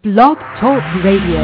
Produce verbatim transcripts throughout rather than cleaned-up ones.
Blog Talk Radio.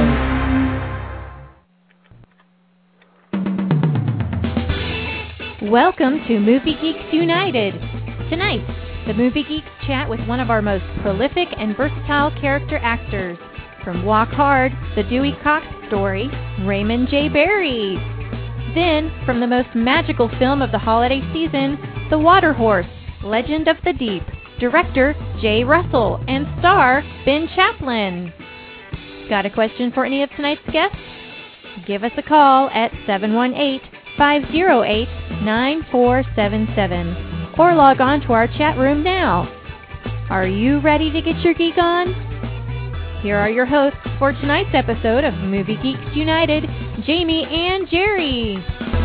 Welcome to Movie Geeks United. Tonight, the Movie Geeks chat with one of our most prolific and versatile character actors. From Walk Hard, The Dewey Cox Story, Raymond J. Barry. Then, from the most magical film of the holiday season, The Water Horse, Legend of the Deep, director Jay Russell, and star Ben Chaplin. Got a question for any of tonight's guests? Give us a call at seven one eight, five oh eight, nine four seven seven or log on to our chat room now. Are you ready to get your geek on? Here are your hosts for tonight's episode of Movie Geeks United, Jamie and Jerry.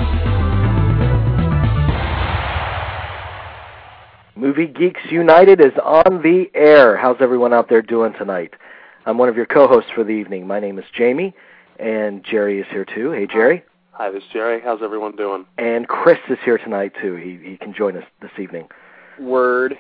Movie Geeks United is on the air. How's everyone out there doing tonight? I'm one of your co-hosts for the evening. My name is Jamie, and Jerry is here too. Hey, Jerry. Hi, this is Jerry. How's everyone doing? And Chris is here tonight too. He he can join us this evening. Word.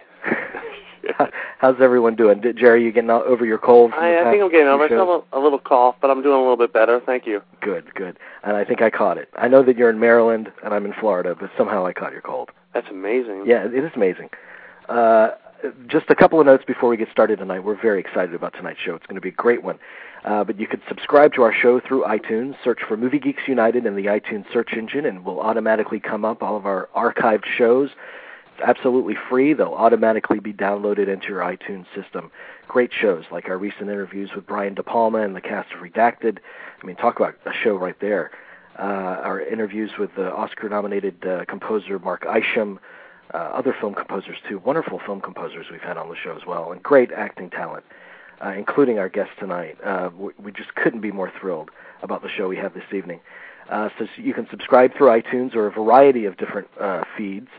How's everyone doing? Did, Jerry, you getting over your cold? I, I think I'm getting over it. I have a, a little cough, but I'm doing a little bit better. Thank you. Good, good. And I think I caught it. I know that you're in Maryland and I'm in Florida, but somehow I caught your cold. That's amazing. Yeah, it is amazing. Uh, just a couple of notes before we get started tonight. We're very excited about tonight's show. It's going to be a great one. Uh, but you could subscribe to our show through iTunes, search for Movie Geeks United in the iTunes search engine, and we'll automatically come up all of our archived shows. It's absolutely free. They'll automatically be downloaded into your iTunes system. Great shows, like our recent interviews with Brian De Palma and the cast of Redacted. I mean, talk about a show right there. Uh, our interviews with the Oscar-nominated uh, composer Mark Isham, uh, other film composers too, wonderful film composers we've had on the show as well, and great acting talent. Uh, including our guest tonight. Uh, we, we just couldn't be more thrilled about the show we have this evening. Uh, so, so you can subscribe through iTunes or a variety of different uh, feeds.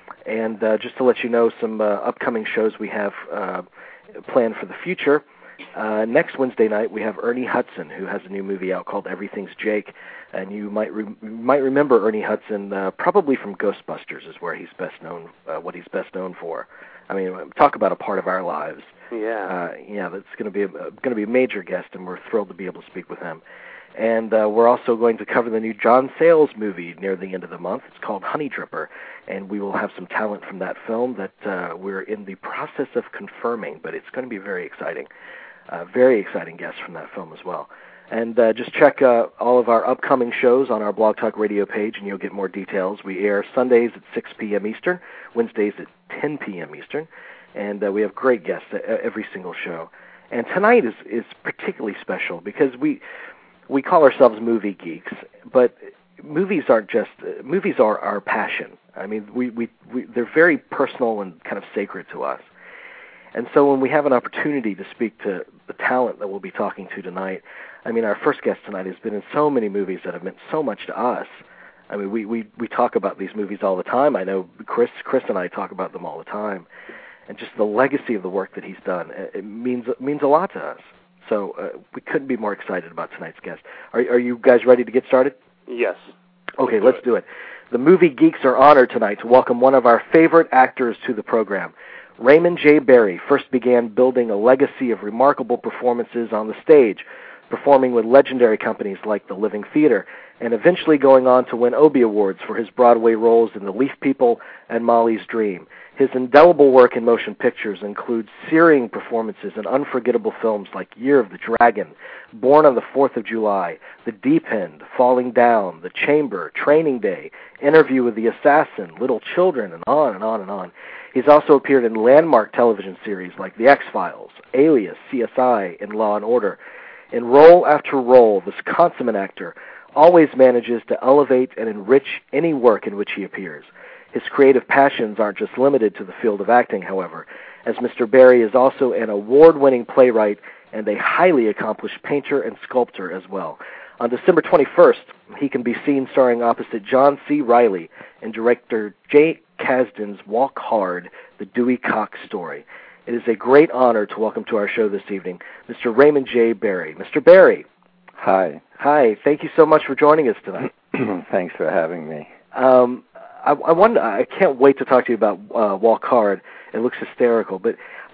And uh, just to let you know some uh, upcoming shows we have uh, planned for the future, uh, next Wednesday night we have Ernie Hudson, who has a new movie out called Everything's Jake. And you might re- you might remember Ernie Hudson uh, probably from Ghostbusters is where he's best known, uh, what he's best known for. I mean, talk about a part of our lives. Yeah, uh, yeah, that's going to be a, going to be a major guest, and we're thrilled to be able to speak with him. And uh, we're also going to cover the new John Sayles movie near the end of the month. It's called Honey Dripper, and we will have some talent from that film that uh, we're in the process of confirming, but it's going to be very exciting. Uh, very exciting guests from that film as well. And uh, just check uh, all of our upcoming shows on our Blog Talk Radio page, and you'll get more details. We air Sundays at six p.m. Eastern, Wednesdays at ten p.m. Eastern. And uh, we have great guests at every single show. And tonight is, is particularly special because we we call ourselves movie geeks, but movies aren't just uh, movies are our passion. I mean, we, we, we they're very personal and kind of sacred to us. And so when we have an opportunity to speak to the talent that we'll be talking to tonight, I mean, our first guest tonight has been in so many movies that have meant so much to us. I mean, we, we, we talk about these movies all the time. I know Chris Chris and I talk about them all the time. And just the legacy of the work that he's done, it means it means a lot to us. So uh, we couldn't be more excited about tonight's guest. Are, are you guys ready to get started? Yes. Okay, let's do it. The Movie Geeks are honored tonight to welcome one of our favorite actors to the program. Raymond J. Barry first began building a legacy of remarkable performances on the stage, performing with legendary companies like the Living Theater, and eventually going on to win Obie Awards for his Broadway roles in The Leaf People and Molly's Dream. His indelible work in motion pictures includes searing performances in unforgettable films like Year of the Dragon, Born on the Fourth of July, The Deep End, Falling Down, The Chamber, Training Day, Interview with the Assassin, Little Children, and on and on and on. He's also appeared in landmark television series like The X-Files, Alias, C S I, and Law and Order. In role after role, this consummate actor always manages to elevate and enrich any work in which he appears. His creative passions aren't just limited to the field of acting, however, as Mister Barry is also an award-winning playwright and a highly accomplished painter and sculptor as well. On December twenty-first, he can be seen starring opposite John C. Reilly in director Jake Kasdan's Walk Hard, The Dewey Cox Story. It is a great honor to welcome to our show this evening Mister Raymond J. Barry. Mister Barry. Hi. Hi. Thank you so much for joining us tonight. Thanks for having me. Um, I, I wonder, I can't wait to talk to you about uh, Walk Hard. It looks hysterical, but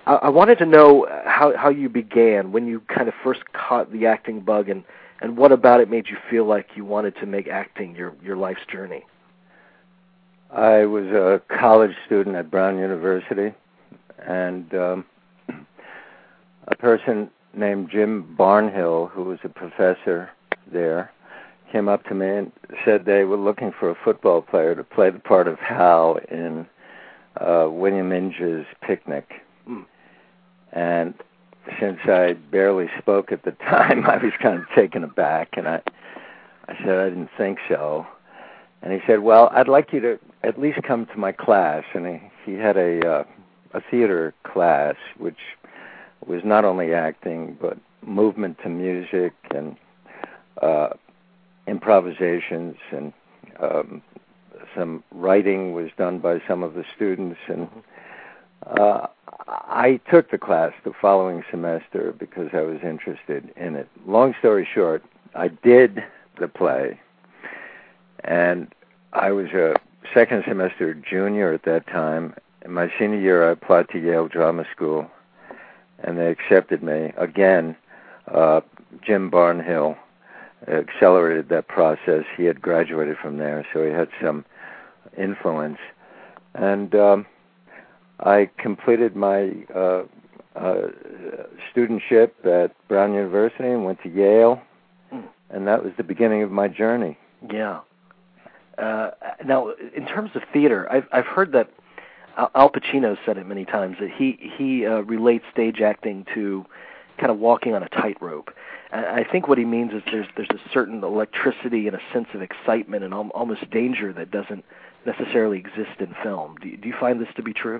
I, I wanted to know how, how you began, when you kind of first caught the acting bug, and, and what about it made you feel like you wanted to make acting your, your life's journey? I was a college student at Brown University, and um, a person named Jim Barnhill, who was a professor there, came up to me and said they were looking for a football player to play the part of Hal in uh, William Inge's Picnic. Mm. And since I barely spoke at the time, I was kind of taken aback, and I, I said I didn't think so. And he said, well, I'd like you to at least come to my class. And he, he had a, uh, a theater class, which was not only acting, but movement to music and uh, improvisations, and um, some writing was done by some of the students. And uh, I took the class the following semester because I was interested in it. Long story short, I did the play, and I was a second semester junior at that time. In my senior year, I applied to Yale Drama School, and they accepted me. Again, uh, Jim Barnhill accelerated that process. He had graduated from there, so he had some influence. And um, I completed my uh, uh, studentship at Brown University and went to Yale, and that was the beginning of my journey. Yeah. Uh, now, in terms of theater, I've I've heard that Al Pacino said it many times, that he he uh, relates stage acting to kind of walking on a tightrope. I think what he means is there's there's a certain electricity and a sense of excitement and al- almost danger that doesn't necessarily exist in film. Do you, do you find this to be true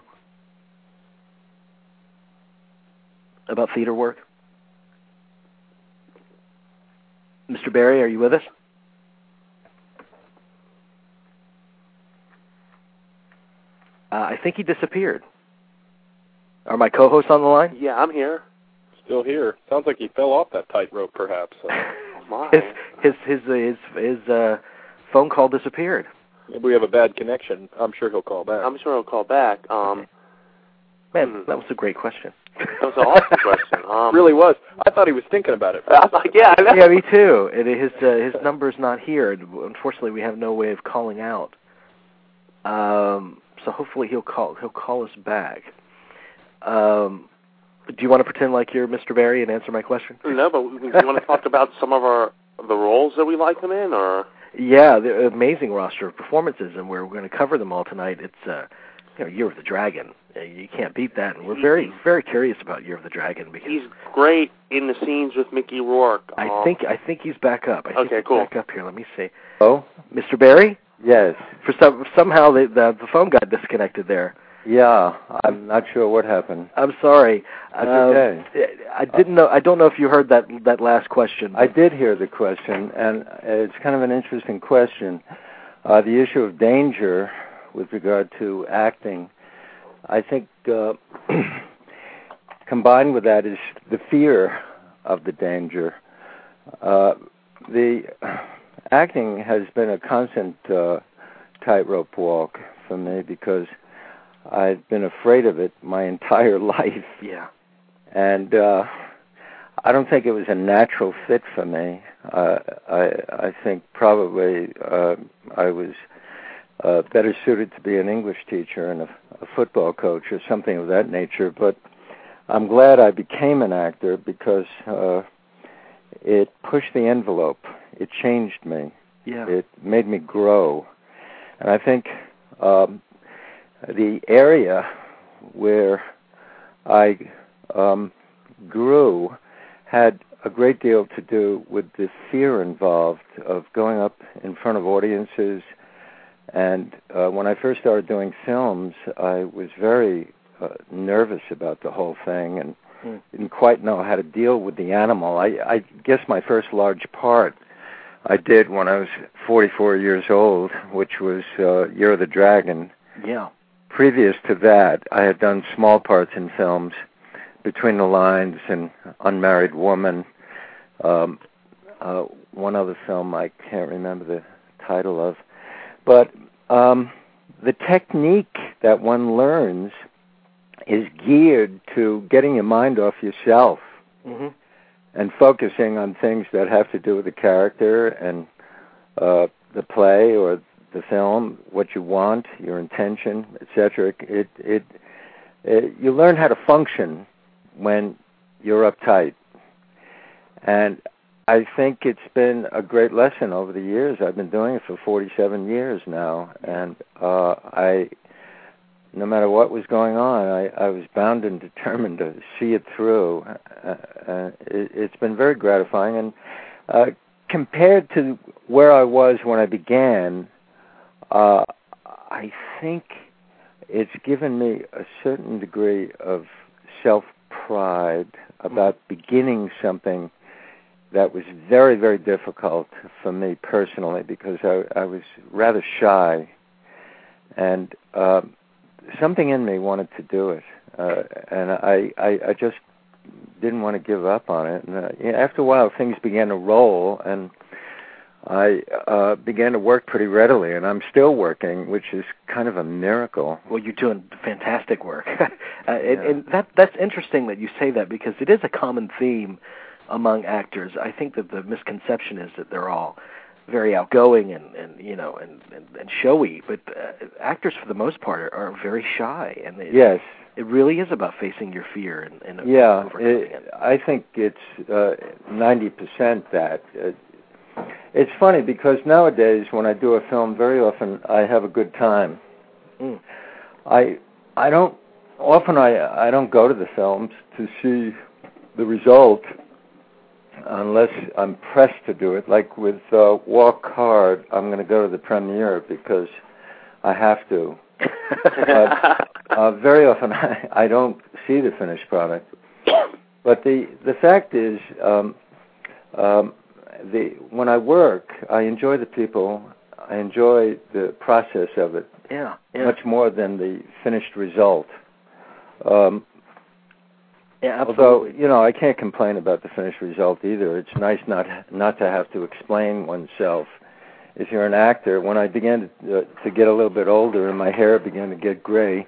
about theater work? Mister Barry, are you with us? Uh, I think he disappeared. Are my co-hosts on the line? Yeah, I'm here. Still here. Sounds like he fell off that tightrope, perhaps. Uh, oh my. His his his his, his uh, phone call disappeared. Maybe we have a bad connection. I'm sure he'll call back. I'm sure he'll call back. Um, Man, hmm. that was a great question. That was an awesome question. Um, really was. I thought he was thinking about it. I was like, yeah, I know. Yeah, me too. It, his uh, his number's not here. Unfortunately, we have no way of calling out. Um, so hopefully he'll call he'll call us back. Um, do you want to pretend like you're Mister Barry and answer my question? No, but do you want to talk about some of our the roles that we like them in, or? Yeah, the amazing roster of performances, and we're going to cover them all tonight. It's uh, you know, Year of the Dragon. You can't beat that, and we're very, very curious about Year of the Dragon because he's great in the scenes with Mickey Rourke. I um, think I think he's back up. I think okay, he's cool. Back up here. Let me see. Oh, Mister Barry? yes. For some somehow the, the the phone got disconnected there. Yeah, I'm not sure what happened. I'm sorry. That's um, okay. I didn't know. I don't know if you heard that that last question. I did hear the question, and it's kind of an interesting question. Uh, the issue of danger with regard to acting, I think, uh, combined with that is the fear of the danger. Uh, the acting has been a constant uh, tightrope walk for me because I've been afraid of it my entire life. Yeah. And uh, I don't think it was a natural fit for me. Uh, I, I think probably uh, I was uh, better suited to be an English teacher and a, a football coach or something of that nature. But I'm glad I became an actor because uh, it pushed the envelope. It changed me. Yeah. It made me grow. And I think um, the area where I um, grew had a great deal to do with the fear involved of going up in front of audiences. And uh, when I first started doing films, I was very uh, nervous about the whole thing and mm. didn't quite know how to deal with the animal. I, I guess my first large part I did when I was forty-four years old, which was uh, Year of the Dragon. Yeah. Previous to that, I had done small parts in films, Between the Lines and Unmarried Woman. Um, uh, one other film I can't remember the title of. But um, the technique that one learns is geared to getting your mind off yourself mm-hmm. and focusing on things that have to do with the character and uh, the play or the film, what you want, your intention, et cetera. It, it, it, you learn how to function when you're uptight. And I think it's been a great lesson over the years. I've been doing it for forty-seven years now, and uh, I, no matter what was going on, I, I was bound and determined to see it through. Uh, uh, it, it's been very gratifying, and uh, compared to where I was when I began, uh, I think it's given me a certain degree of self-pride about beginning something that was very, very difficult for me personally because I, I was rather shy, and uh, something in me wanted to do it, uh, and I, I, I just didn't want to give up on it. And uh, after a while, things began to roll, and I uh, began to work pretty readily, and I'm still working, which is kind of a miracle. Well, you're doing fantastic work. uh, yeah. and, and that that's interesting that you say that because it is a common theme among actors. I think that the misconception is that they're all very outgoing and, and you know and, and, and showy, but uh, actors for the most part are, are very shy. And it, yes, it really is about facing your fear and, and yeah. overcoming it, it. I think it's uh, ninety percent that. Uh, it's funny because nowadays when I do a film, very often I have a good time. Mm. I I don't often I I don't go to the films to see the result unless I'm pressed to do it. Like with uh, Walk Hard, I'm going to go to the premiere because I have to. But uh, very often I, I don't see the finished product. But the the fact is, um, um, the when I work, I enjoy the people. I enjoy the process of it. Yeah, yeah. Much more than the finished result. Um, Yeah, absolutely. Although, you know, I can't complain about the finished result either. It's nice not not to have to explain oneself. If you're an actor, when I began to, uh, to get a little bit older and my hair began to get gray,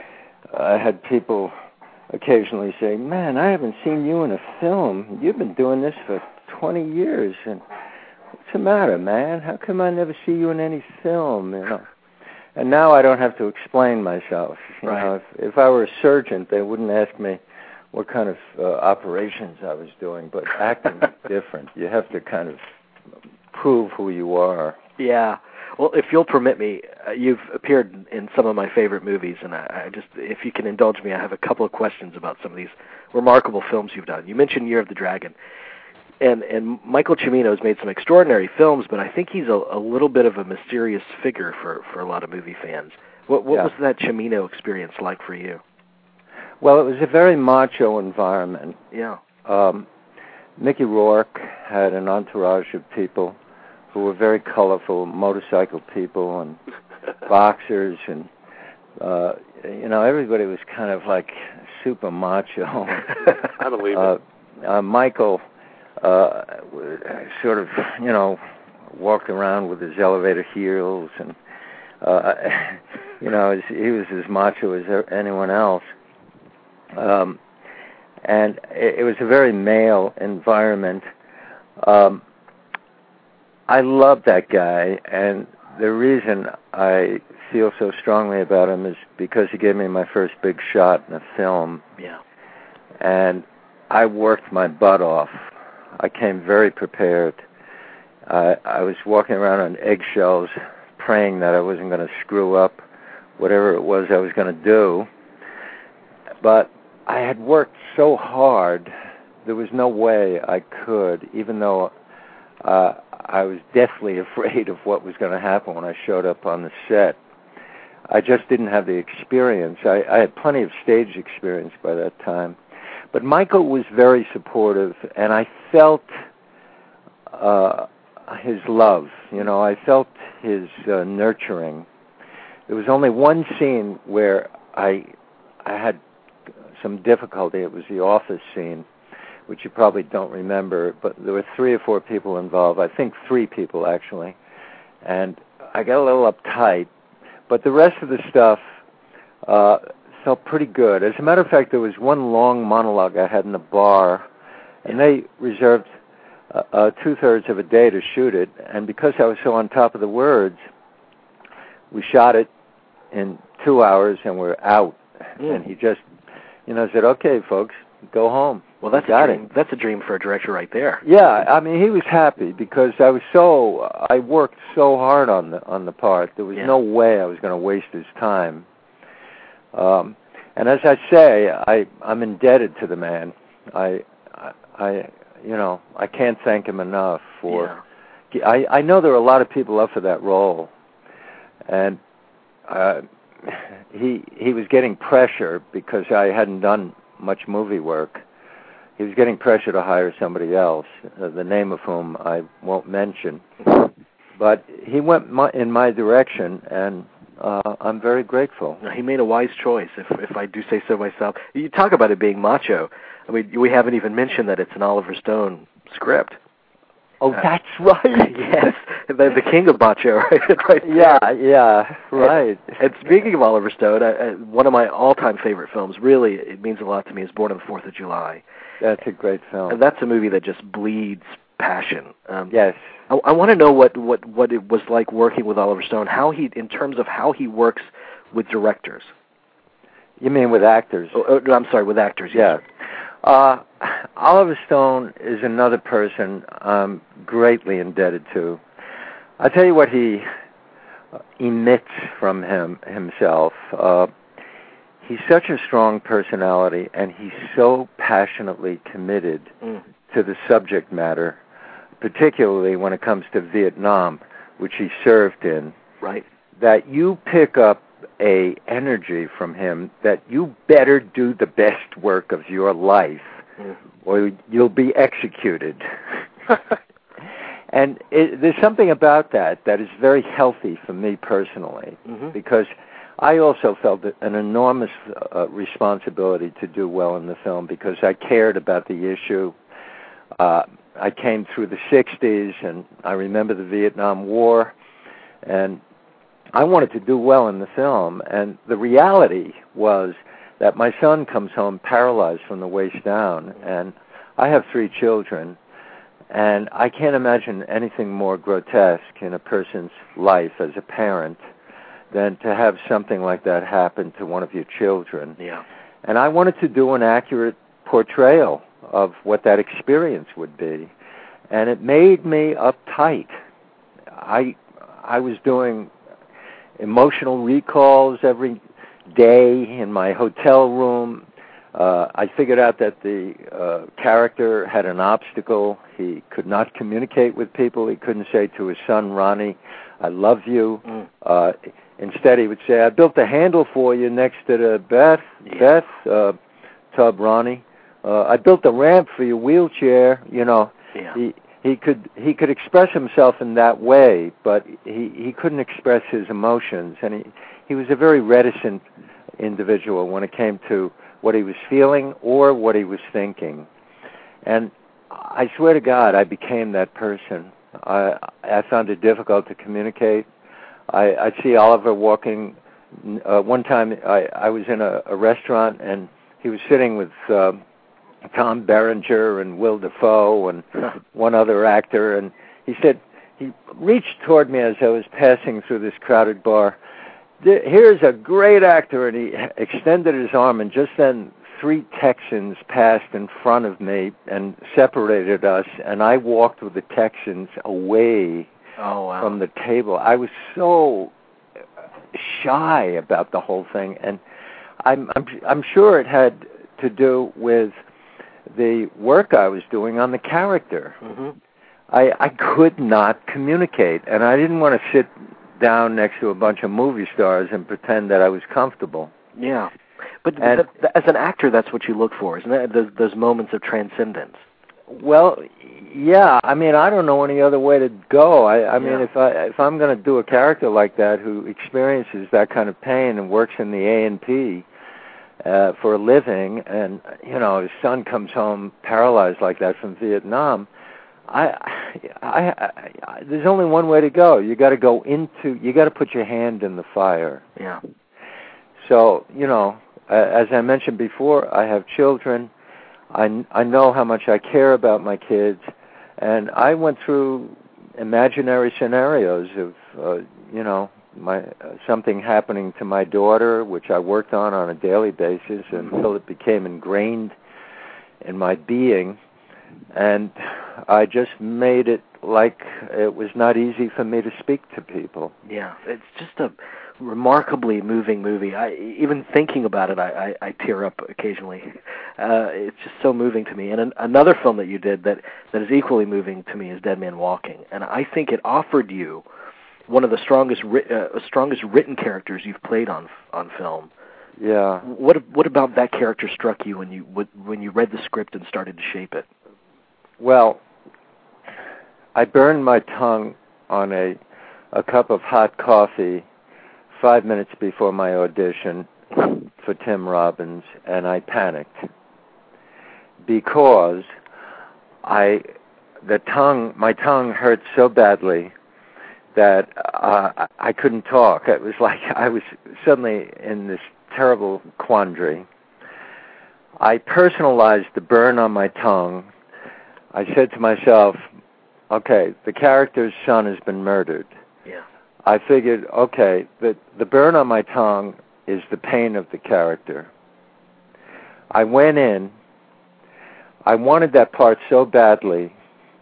I had people occasionally say, "Man, I haven't seen you in a film. You've been doing this for twenty years, and what's the matter, man? How come I never see you in any film?" You know. And now I don't have to explain myself. You right. know, if, if I were a surgeon, they wouldn't ask me what kind of uh, operations I was doing, but acting is different. You have to kind of prove who you are. Yeah. Well, if you'll permit me, uh, you've appeared in some of my favorite movies, and I, I just, if you can indulge me, I have a couple of questions about some of these remarkable films you've done. You mentioned Year of the Dragon, and and Michael Cimino has made some extraordinary films, but I think he's a, a little bit of a mysterious figure for, for a lot of movie fans. What, what yeah. was that Cimino experience like for you? Well, it was a very macho environment. Yeah. Um, Mickey Rourke had an entourage of people who were very colorful, motorcycle people and boxers, and uh, you know, everybody was kind of like super macho. I believe uh, it. Uh, Michael uh, sort of, you know, walked around with his elevator heels, and uh, you know, he was as macho as anyone else. Um, and it, it was a very male environment. Um, I love that guy, and the reason I feel so strongly about him is because he gave me my first big shot in a film. Yeah. And I worked my butt off. I came very prepared. Uh, I was walking around on eggshells, praying that I wasn't going to screw up whatever it was I was going to do. But I had worked so hard, there was no way I could, even though uh, I was deathly afraid of what was going to happen when I showed up on the set. I just didn't have the experience. I, I had plenty of stage experience by that time. But Michael was very supportive, and I felt uh, his love. You know, I felt his uh, nurturing. There was only one scene where I I had some difficulty. It was the office scene, which you probably don't remember, but there were three or four people involved. I think three people, actually. And I got a little uptight. But the rest of the stuff uh, felt pretty good. As a matter of fact, there was one long monologue I had in the bar, and they reserved uh, uh, two-thirds of a day to shoot it, and because I was so on top of the words, we shot it in two hours, and we're out. Mm. And he just, you know, said, okay, folks, go home. Well, that's a dream. It. That's a dream for a director right there. Yeah, I mean, he was happy because I was so, I worked so hard on the on the part. There was yeah. no way I was going to waste his time. Um, and as I say, I, I'm indebted to the man. I, I, I, you know, I can't thank him enough for, yeah. I, I know there are a lot of people up for that role. And uh, he he was getting pressure because I hadn't done much movie work. He was getting pressure to hire somebody else, uh, the name of whom I won't mention. But he went my, in my direction, and uh, I'm very grateful. He made a wise choice, if if I do say so myself. You talk about it being macho. I mean, we haven't even mentioned that it's an Oliver Stone script. Oh, uh, that's right. Yes, the, the king of macho, right? right yeah, yeah, right. And, and speaking of Oliver Stone, uh, uh, one of my all-time favorite films, really, it means a lot to me, is Born on the Fourth of July. That's a great film. And that's a movie that just bleeds passion. Um, yes. I, I want to know what, what, what it was like working with Oliver Stone, how he, in terms of how he works with directors. You mean with actors? Oh, oh, I'm sorry, with actors, yes. Yeah. Uh, Oliver Stone is another person I'm greatly indebted to. I'll tell you what he emits from him himself. Uh, he's such a strong personality, and he's so passionately committed mm. to the subject matter, particularly when it comes to Vietnam, which he served in. Right. That you pick up a energy from him that you better do the best work of your life mm. or you'll be executed. And it, there's something about that that is very healthy for me personally, mm-hmm. because I also felt an enormous uh, responsibility to do well in the film because I cared about the issue. Uh, I came through the sixties, and I remember the Vietnam War, and I wanted to do well in the film. And the reality was that my son comes home paralyzed from the waist down, and I have three children, and I can't imagine anything more grotesque in a person's life as a parent than to have something like that happen to one of your children. Yeah. And I wanted to do an accurate portrayal of what that experience would be. And it made me uptight. I I was doing emotional recalls every day in my hotel room. Uh, I figured out that the uh, character had an obstacle. He could not communicate with people. He couldn't say to his son, Ronnie, I love you. Mm. Uh, instead, he would say, I built a handle for you next to the bath, yeah. bath uh, tub, Ronnie. Uh, I built a ramp for your wheelchair. You know, yeah. he he could he could express himself in that way, but he, he couldn't express his emotions, and he, he was a very reticent individual when it came to what he was feeling or what he was thinking. And I swear to God, I became that person. I I found it difficult to communicate. I, I'd see Oliver walking. Uh, one time I, I was in a, a restaurant, and he was sitting with uh, Tom Berenger and Will Dafoe and one other actor, and he said, he reached toward me as I was passing through this crowded bar. Here's a great actor, and he extended his arm, and just then three Texans passed in front of me and separated us, and I walked with the Texans away oh, wow. from the table. I was so shy about the whole thing, and I'm, I'm, I'm sure it had to do with the work I was doing on the character. Mm-hmm. I, I could not communicate, and I didn't want to sit down next to a bunch of movie stars and pretend that I was comfortable. Yeah. But and, th- th- as an actor, that's what you look for, isn't it? Those, those moments of transcendence. Well, yeah. I mean, I don't know any other way to go. I, I mean, yeah. if, I, if I'm going to do a character like that who experiences that kind of pain and works in the A and P uh, for a living, and, you know, his son comes home paralyzed like that from Vietnam, I, I, I, I, there's only one way to go. You got to go into, you got to put your hand in the fire. Yeah. So, you know, as I mentioned before, I have children. I, I know how much I care about my kids, and I went through imaginary scenarios of, uh, you know, my uh, something happening to my daughter, which I worked on on a daily basis until it became ingrained in my being, and I just made it like it was not easy for me to speak to people. Yeah, it's just a remarkably moving movie. I, even thinking about it, I, I, I tear up occasionally. Uh, it's just so moving to me. And an, another film that you did that, that is equally moving to me is Dead Man Walking. And I think it offered you one of the strongest uh, strongest written characters you've played on on film. Yeah. What what about that character struck you when you when you read the script and started to shape it? Well, I burned my tongue on a a cup of hot coffee five minutes before my audition for Tim Robbins, and I panicked because I the tongue my tongue hurt so badly that uh, I couldn't talk. It was like I was suddenly in this terrible quandary. I personalized the burn on my tongue. I said to myself, okay, the character's son has been murdered. Yeah. I figured, okay, the, the burn on my tongue is the pain of the character. I went in. I wanted that part so badly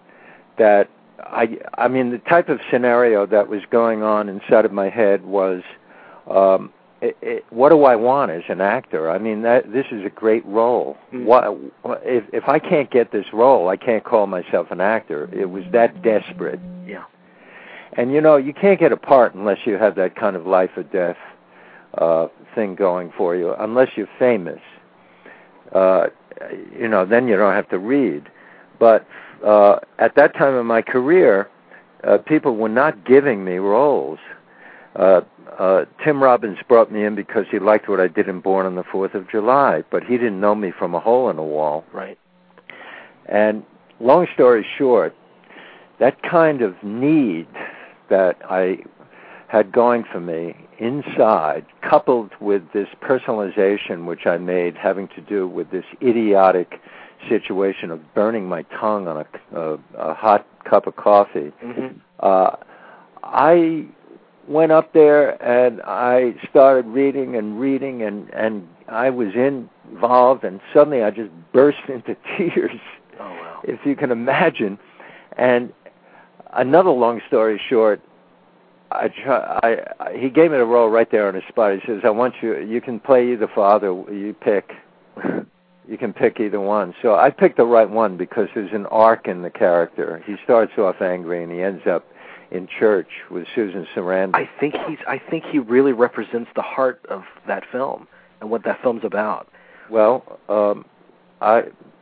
that I, I mean, the type of scenario that was going on inside of my head was, um, it, it, what do I want as an actor? I mean, that this is a great role. Mm-hmm. What, if, if I can't get this role, I can't call myself an actor. It was that desperate. Yeah. And, you know, you can't get a part unless you have that kind of life or death uh, thing going for you, unless you're famous. Uh, you know, then you don't have to read. But uh, at that time in my career, uh, people were not giving me roles. Uh, uh, Tim Robbins brought me in because he liked what I did in Born on the Fourth of July, but he didn't know me from a hole in a wall. Right. And long story short, that kind of need that I had going for me inside, coupled with this personalization which I made having to do with this idiotic situation of burning my tongue on a, a, a hot cup of coffee, mm-hmm. uh, I went up there and I started reading and reading, and, and I was involved, and suddenly I just burst into tears, oh, wow. if you can imagine. And another long story short, I, try, I, I he gave me the role right there on the spot. He says, I want you, you can play either father, you pick. You can pick either one. So I picked the right one because there's an arc in the character. He starts off angry and he ends up in church with Susan Sarandon. I think he's. I think he really represents the heart of that film and what that film's about. Well, um, I,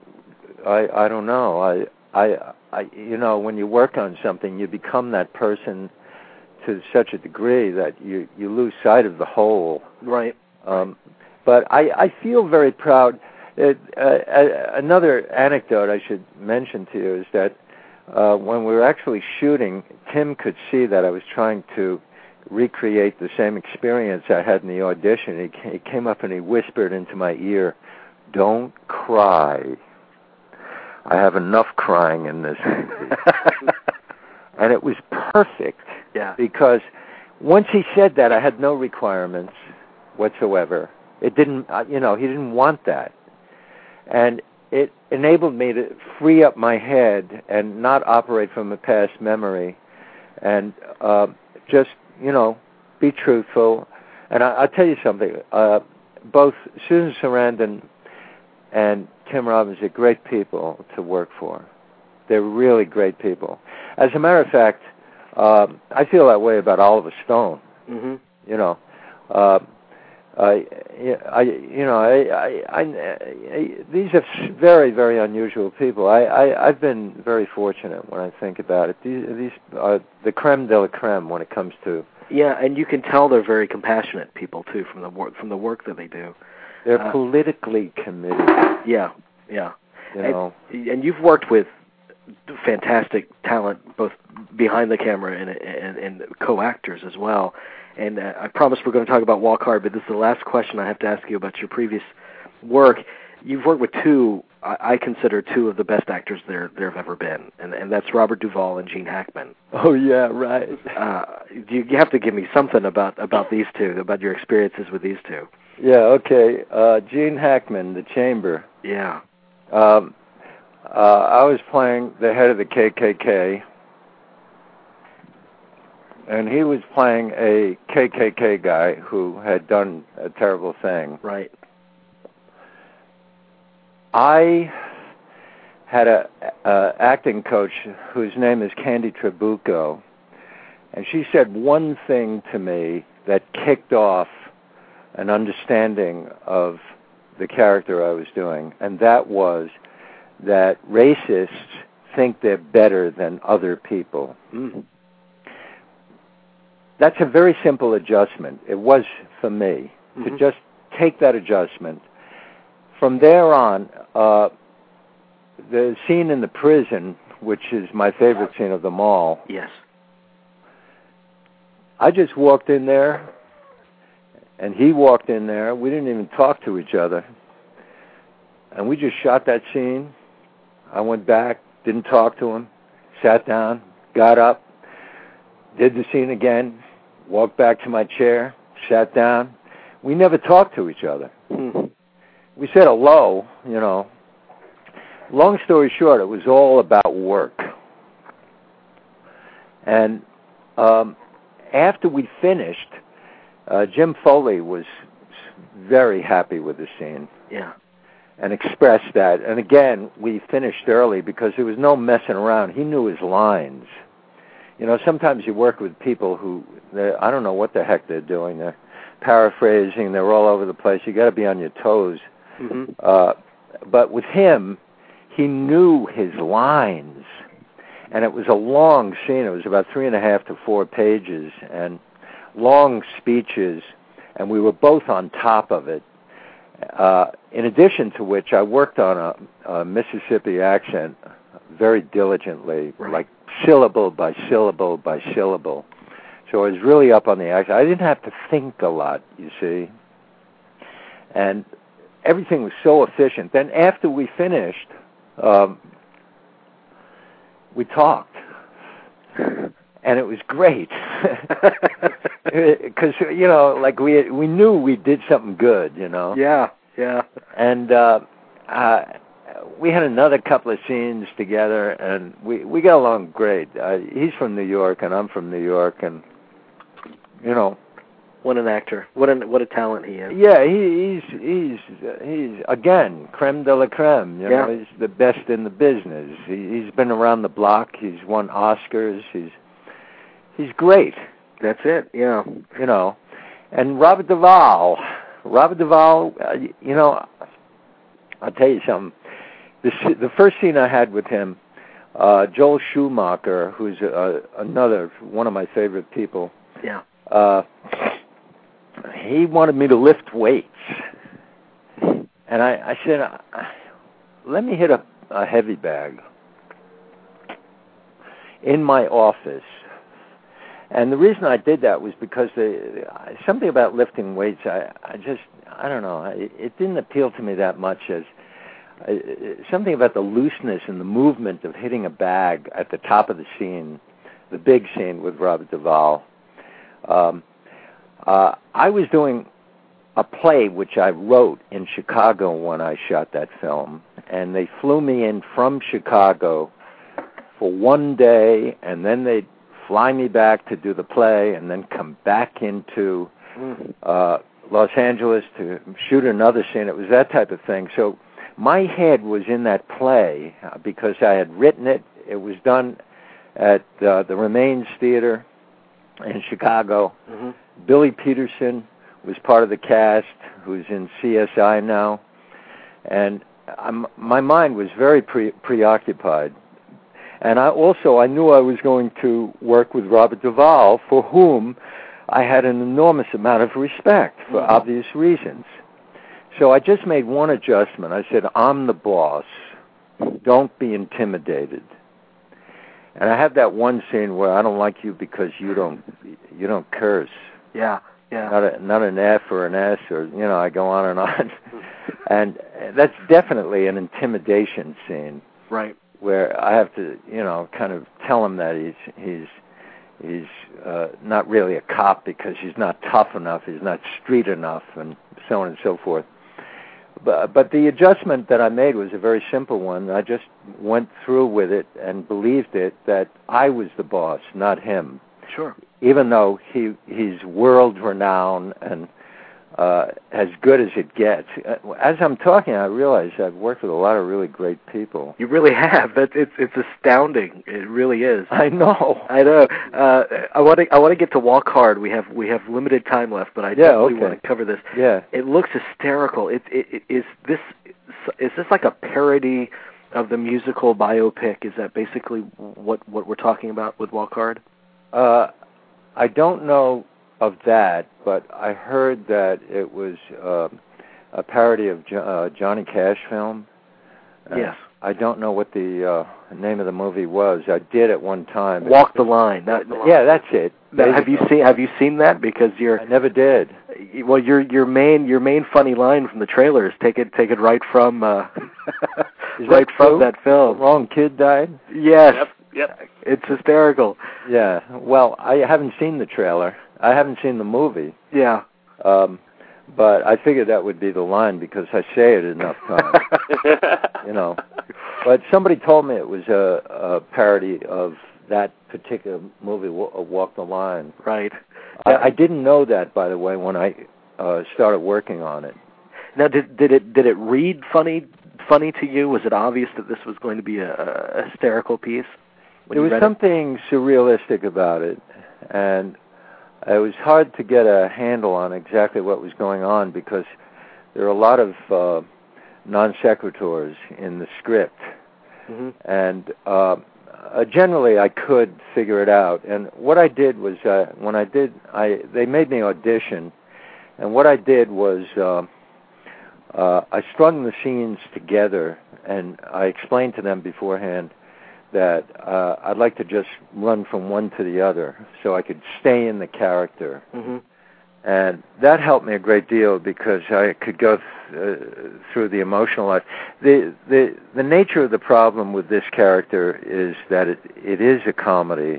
I, I don't know. I, I, I, you know, when you work on something, you become that person to such a degree that you you lose sight of the whole. Right. Um, but I, I feel very proud. It, uh, uh, another anecdote I should mention to you is that uh, when we were actually shooting, Tim could see that I was trying to recreate the same experience I had in the audition. He, he came up and he whispered into my ear, "Don't cry. I have enough crying in this movie." And it was perfect. Yeah. Because once he said that, I had no requirements whatsoever. It didn't, you know, he didn't want that. And it enabled me to free up my head and not operate from a past memory and uh, just, you know, be truthful. And I, I'll tell you something. Uh, both Susan Sarandon and Tim Robbins are great people to work for. They're really great people. As a matter of fact, uh, I feel that way about Oliver Stone. Mm-hmm. You know, uh, I, I, you know, I, I, I, I, these are very, very unusual people. I, I, I've been very fortunate when I think about it. These, these are the creme de la creme when it comes to. Yeah, and you can tell they're very compassionate people too from the work from the work that they do. They're uh, politically committed. Yeah, yeah. You know, and, and you've worked with fantastic talent both behind the camera and, and, and co-actors as well. And uh, I promise we're going to talk about Walk Hard, but this is the last question I have to ask you about your previous work. You've worked with two, I, I consider two of the best actors there there have ever been, and and that's Robert Duvall and Gene Hackman. Oh, yeah, right. Uh, you, you have to give me something about, about these two, about your experiences with these two. Yeah, okay. Uh, Gene Hackman, The Chamber. Yeah. Um, uh, I was playing the head of the K K K, and he was playing a K K K guy who had done a terrible thing. Right. I had a, a acting coach whose name is Candy Trabucco, and she said one thing to me that kicked off an understanding of the character I was doing, and that was that racists think they're better than other people. Mm. That's a very simple adjustment. It was for me, mm-hmm. to just take that adjustment. From there on, uh, the scene in the prison, which is my favorite scene of them all. Yes. I just walked in there, and he walked in there. We didn't even talk to each other. And we just shot that scene. I went back, didn't talk to him, sat down, got up, did the scene again, walked back to my chair, sat down. We never talked to each other. Mm. We said hello, you know. Long story short, it was all about work. And um, after we finished, uh, Jim Foley was very happy with the scene. Yeah. And expressed that. And again, we finished early because there was no messing around. He knew his lines. You know, sometimes you work with people who, I don't know what the heck they're doing. They're paraphrasing. They're all over the place. You got to be on your toes. Mm-hmm. Uh, but with him, he knew his lines. And it was a long scene. It was about three and a half to four pages and long speeches. And we were both on top of it. Uh, in addition to which, I worked on a, a Mississippi accent very diligently, right. like syllable by syllable by syllable. So I was really up on the accent. I didn't have to think a lot, you see. And everything was so efficient. Then after we finished, um, we talked. And it was great. Because, you know, like we we knew we did something good, you know. Yeah, yeah. And uh, uh, we had another couple of scenes together, and we, we got along great. Uh, he's from New York, and I'm from New York, and, you know. What an actor. What an what a talent he is. Yeah, he, he's, he's, he's again, creme de la creme. You yeah. know, he's the best in the business. He, he's been around the block. He's won Oscars. He's He's great. That's it, yeah. You know, and Robert Duvall, Robert Duvall, uh, you know, I'll tell you something. The, the first scene I had with him, uh, Joel Schumacher, who's uh, another, one of my favorite people. Yeah. Uh, he wanted me to lift weights. And I, I said, uh, let me hit a, a heavy bag in my office. And the reason I did that was because the, something about lifting weights, I, I just, I don't know, it, it didn't appeal to me that much as uh, something about the looseness and the movement of hitting a bag at the top of the scene, the big scene with Robert Duvall. Um, uh, I was doing a play which I wrote in Chicago when I shot that film, and they flew me in from Chicago for one day, and then they fly me back to do the play and then come back into uh, Los Angeles to shoot another scene. It was that type of thing. So my head was in that play uh, because I had written it. It was done at uh, the Remains Theater in Chicago. Mm-hmm. Billy Peterson was part of the cast, who's in C S I now. And I'm, my mind was very pre- preoccupied. And I also, I knew I was going to work with Robert Duvall, for whom I had an enormous amount of respect for mm-hmm. obvious reasons. So I just made one adjustment. I said, I'm the boss. Don't be intimidated. And I have that one scene where I don't like you because you don't you don't curse. Yeah, yeah. Not a, not an F or an S or, you know, I go on and on. And that's definitely an intimidation scene. Right. Where I have to, you know, kind of tell him that he's he's he's uh, not really a cop because he's not tough enough, he's not street enough, and so on and so forth. But but the adjustment that I made was a very simple one. I just went through with it and believed it that I was the boss, not him. Sure. Even though he he's world renowned and uh, as good as it gets. As I'm talking, I realize I've worked with a lot of really great people. You really have. That it's it's astounding. It really is. I know. I know. Uh, I want to I want to get to Walk Hard. We have we have limited time left, but I yeah, definitely okay. want to cover this. Yeah. It looks hysterical. It, it, it is this is this like a parody of the musical biopic? Is that basically what what we're talking about with Walk Hard? Uh, I don't know of that, but I heard that it was uh, a parody of jo- uh, Johnny Cash film. Uh, yes. I don't know what the uh, name of the movie was. I did at one time. Walk the Line. That, yeah, that's it. That, have you seen Have you seen that? Because you're. I never did. Well, your your main your main funny line from the trailer is take it take it right from uh, right from that film. The wrong kid died. Yes. Yep. Yep. It's hysterical. Yeah. Well, I haven't seen the trailer. I haven't seen the movie. Yeah. Um, but I figured that would be the line because I say it enough times. You know. But somebody told me it was a, a parody of that particular movie, Walk the Line. Right. I, I didn't know that, by the way, when I uh, started working on it. Now, did did it did it read funny funny to you? Was it obvious that this was going to be a, a hysterical piece? There was something surrealistic about it, and it was hard to get a handle on exactly what was going on because there are a lot of uh, non sequiturs in the script, mm-hmm. and uh, uh, generally I could figure it out. And what I did was uh, when I did, I they made me audition, and what I did was uh, uh, I strung the scenes together, and I explained to them beforehand that uh, I'd like to just run from one to the other so I could stay in the character. Mm-hmm. And that helped me a great deal because I could go th- uh, through the emotional life. The, the the nature of the problem with this character is that it, it is a comedy.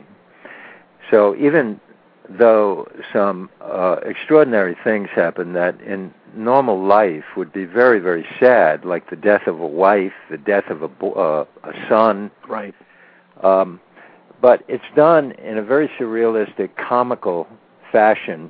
So even though some uh, extraordinary things happen that in normal life would be very, very sad, like the death of a wife, the death of a, bo- uh, a son. Right. Um, but it's done in a very surrealistic, comical fashion.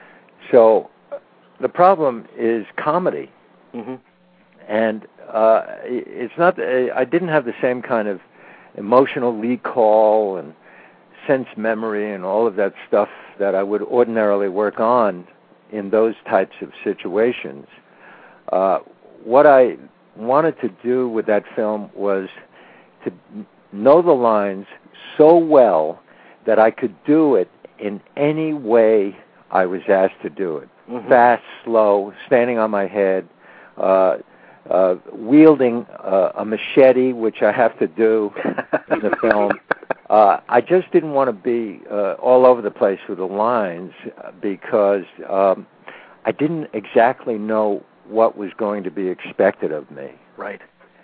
So the problem is comedy. Mm-hmm. And uh, it's not, I didn't have the same kind of emotional recall and sense memory and all of that stuff that I would ordinarily work on in those types of situations. Uh, what I wanted to do with that film was to know the lines so well that I could do it in any way I was asked to do it. Mm-hmm. Fast, slow, standing on my head, uh, uh, wielding uh, a machete, which I have to do in the film. Uh, I just didn't want to be uh, all over the place with the lines because um, I didn't exactly know what was going to be expected of me. Right.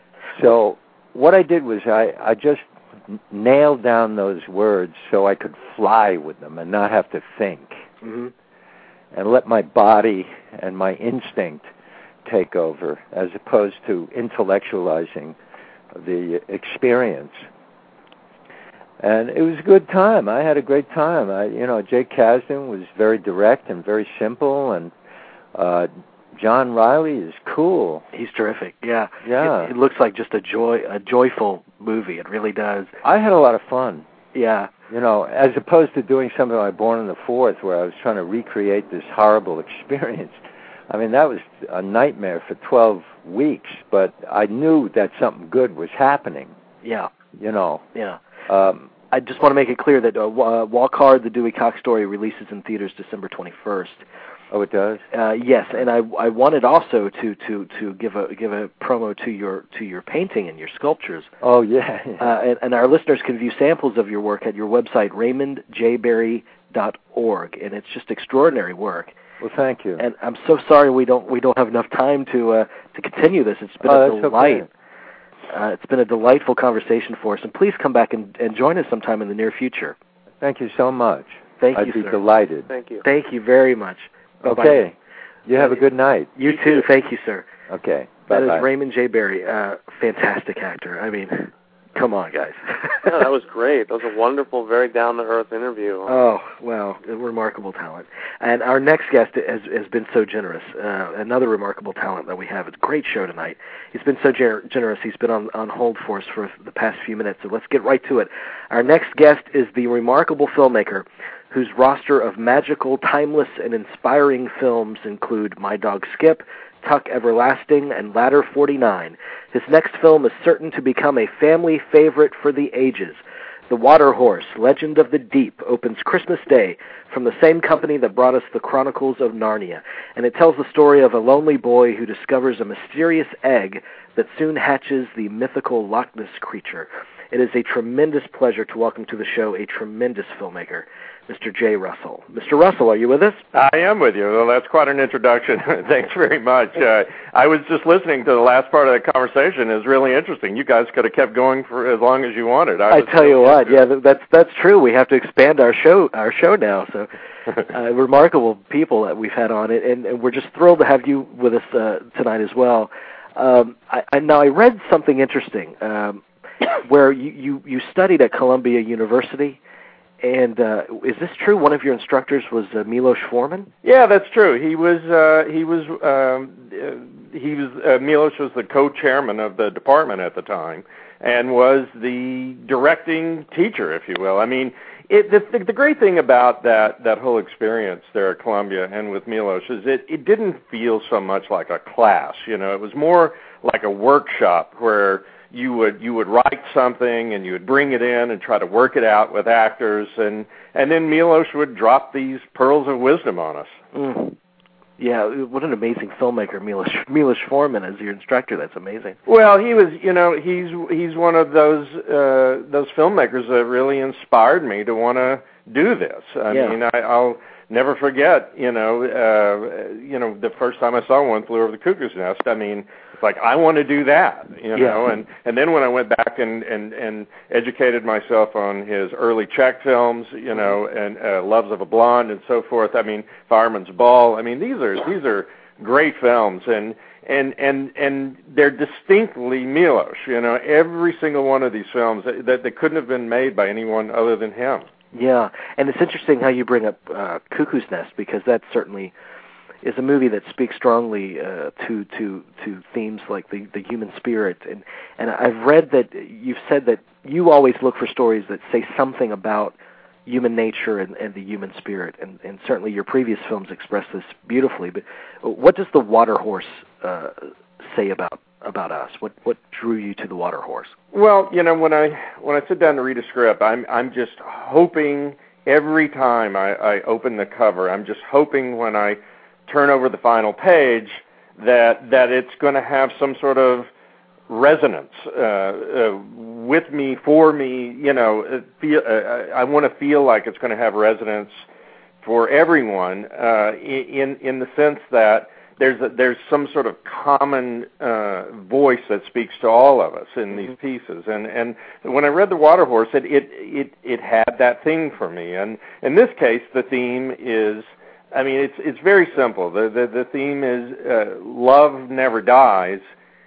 So what I did was I, I just nailed down those words so I could fly with them and not have to think. Mm-hmm. And let my body and my instinct take over as opposed to intellectualizing the experience. And it was a good time. I had a great time. I, you know, Jake Kasdan was very direct and very simple, and uh, John Riley is cool. He's terrific. Yeah. Yeah. It, it looks like just a joy, a joyful movie. It really does. I had a lot of fun. Yeah. You know, as opposed to doing something like Born on the Fourth, where I was trying to recreate this horrible experience. I mean, that was a nightmare for twelve weeks, but I knew that something good was happening. Yeah. You know. Yeah. Um, I just want to make it clear that uh, Walk Hard, the Dewey Cox Story, releases in theaters December twenty-first. Oh, it does. Uh, yes, and I, I wanted also to, to, to give a give a promo to your to your painting and your sculptures. Oh yeah. uh, and, and our listeners can view samples of your work at your website raymond j berry dot org, and it's just extraordinary work. Well, thank you. And I'm so sorry we don't we don't have enough time to uh, to continue this. It's been oh, a delight. Okay. Uh, it's been a delightful conversation for us, and please come back and, and join us sometime in the near future. Thank you so much. Thank I'd you, be sir. delighted. Thank you. Thank you very much. Bye-bye. Okay. You have a good night. You too. Thank you, sir. Okay. That Bye-bye. is Raymond J. Berry. Uh, fantastic actor. I mean, come on, guys. Yeah, that was great. That was a wonderful, very down-to-earth interview. Oh, well, a remarkable talent. And our next guest has, has been so generous. Uh, another remarkable talent that we have. It's a great show tonight. He's been so ger- generous. He's been on, on hold for us for the past few minutes, so let's get right to it. Our next guest is the remarkable filmmaker whose roster of magical, timeless, and inspiring films include My Dog Skip, Tuck Everlasting, and Ladder forty-nine. His next film is certain to become a family favorite for the ages. The Water Horse, Legend of the Deep, opens Christmas Day from the same company that brought us the Chronicles of Narnia, and it tells the story of a lonely boy who discovers a mysterious egg that soon hatches the mythical Loch Ness creature. It is a tremendous pleasure to welcome to the show a tremendous filmmaker, Mister Jay Russell. Mister Russell, are you with us? I am with you. Well, that's quite an introduction. Thanks very much. Uh, I was just listening to the last part of the conversation. It was really interesting. You guys could have kept going for as long as you wanted. I, I tell you what, yeah, that's that's true. We have to expand our show our show now. So, uh, remarkable people that we've had on it, and, and we're just thrilled to have you with us uh, tonight as well. Um, I, I, now, I read something interesting um, where you, you, you studied at Columbia University. And uh, is this true? One of your instructors was uh, Milos Forman? Yeah, that's true. He was uh, he was um, uh, he was uh, Milos was the co-chairman of the department at the time, and was the directing teacher, if you will. I mean, it, the, the the great thing about that that whole experience there at Columbia and with Milos is it it didn't feel so much like a class. You know, it was more like a workshop where you would you would write something and you would bring it in and try to work it out with actors, and and then Milos would drop these pearls of wisdom on us. Mm. Yeah, what an amazing filmmaker, Milos Milos Forman as your instructor. That's amazing. Well, he was, you know, he's he's one of those uh, those filmmakers that really inspired me to want to do this. I yeah. mean, I, I'll never forget, you know, uh, you know, the first time I saw One Flew Over the Cuckoo's Nest. I mean, it's like I want to do that, you know. Yeah. And and then when I went back and and and educated myself on his early Czech films, you know, and uh, Loves of a Blonde and so forth. I mean, Fireman's Ball. I mean, these are these are great films, and and and and they're distinctly Milos. You know, every single one of these films that that, that couldn't have been made by anyone other than him. Yeah, and it's interesting how you bring up uh, Cuckoo's Nest, because that certainly is a movie that speaks strongly uh, to to to themes like the, the human spirit. And, and I've read that you've said that you always look for stories that say something about human nature and, and the human spirit, and, and certainly your previous films express this beautifully. But what does The Water Horse uh, say about about us? What what drew you to The Water Horse? Well, you know, when I when I sit down to read a script, I'm I'm just hoping every time I, I open the cover, I'm just hoping when I turn over the final page that that it's going to have some sort of resonance uh, uh, with me, for me. You know, feel, uh, I want to feel like it's going to have resonance for everyone uh, in in the sense that there's a, there's some sort of common uh, voice that speaks to all of us in mm-hmm. these pieces. And and when I read The Water Horse, it, it it it had that thing for me. And in this case, the theme is, I mean, it's it's very simple. The the, the theme is uh, love never dies,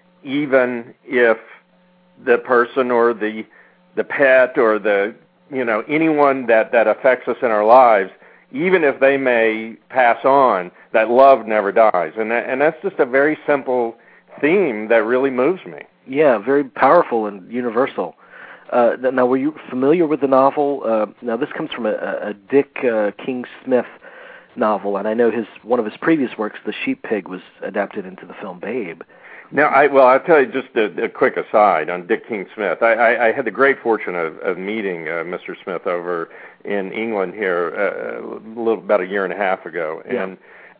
even if the person or the the pet or the you know anyone that, that affects us in our lives, even if they may pass on, that love never dies. And that, and that's just a very simple theme that really moves me. Yeah, very powerful and universal. Uh, now, were you familiar with the novel? Uh, now, this comes from a, a Dick uh, King Smith novel, and I know his one of his previous works, The Sheep Pig, was adapted into the film Babe. Now, I, well, I'll tell you just a, a quick aside on Dick King Smith. I, I, I had the great fortune of, of meeting uh, Mister Smith over in England here uh, a little about a year and a half ago, yeah. and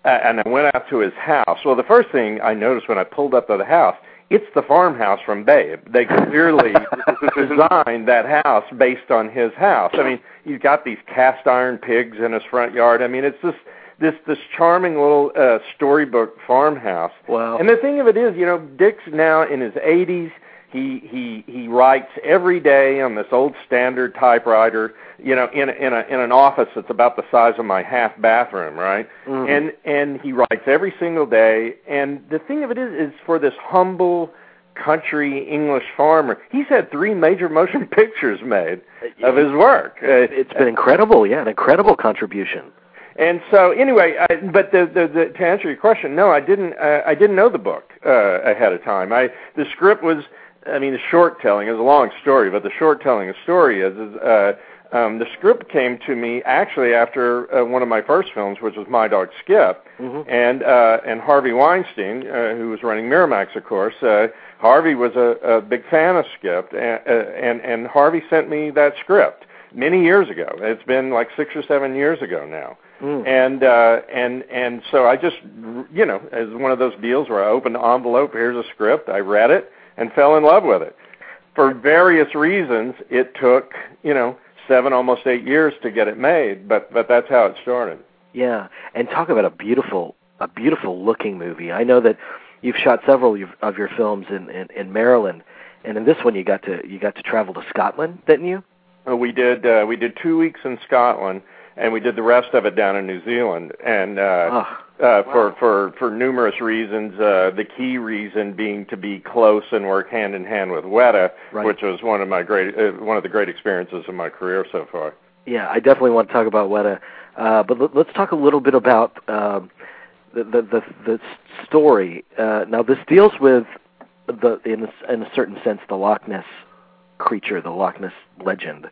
uh, and I went out to his house. Well, the first thing I noticed when I pulled up to the house, it's the farmhouse from Babe. They clearly designed that house based on his house. I mean, he's got these cast iron pigs in his front yard. I mean, it's this this this charming little uh, storybook farmhouse. Wow. And the thing of it is, you know, Dick's now in his eighties. He he he writes every day on this old standard typewriter, you know, in a, in a in an office that's about the size of my half bathroom, right? Mm-hmm. And and he writes every single day. And the thing of it is, is for this humble country English farmer, he's had three major motion pictures made of his work. It's been incredible, yeah, an incredible contribution. And so, anyway, I, but the, the, the, to answer your question, no, I didn't. Uh, I didn't know the book uh, ahead of time. I the script was. I mean, the short telling is a long story, but the short telling of story is, is uh, um, the script came to me actually after uh, one of my first films, which was My Dog Skip, mm-hmm. and uh, and Harvey Weinstein, uh, who was running Miramax, of course. Uh, Harvey was a, a big fan of Skip, and, uh, and and Harvey sent me that script many years ago. It's been like six or seven years ago now. Mm. And uh, and and so I just, you know, as one of those deals where I opened the envelope, here's a script, I read it, and fell in love with it. For various reasons, it took, you know, seven, almost eight years to get it made, but but that's how it started. Yeah, and talk about a beautiful, a beautiful looking movie. I know that you've shot several of your films in, in, in Maryland, and in this one you got to you got to travel to Scotland, didn't you? Uh, we did. Uh, we did two weeks in Scotland, and we did the rest of it down in New Zealand. And uh, oh. Uh, for, wow. for, for numerous reasons, uh, the key reason being to be close and work hand in hand with Weta, right. which was one of my great uh, one of the great experiences of my career so far. Yeah, I definitely want to talk about Weta, uh, but l- let's talk a little bit about um, the, the the the story. Uh, now, this deals with the in a, in a certain sense the Loch Ness creature, the Loch Ness legend.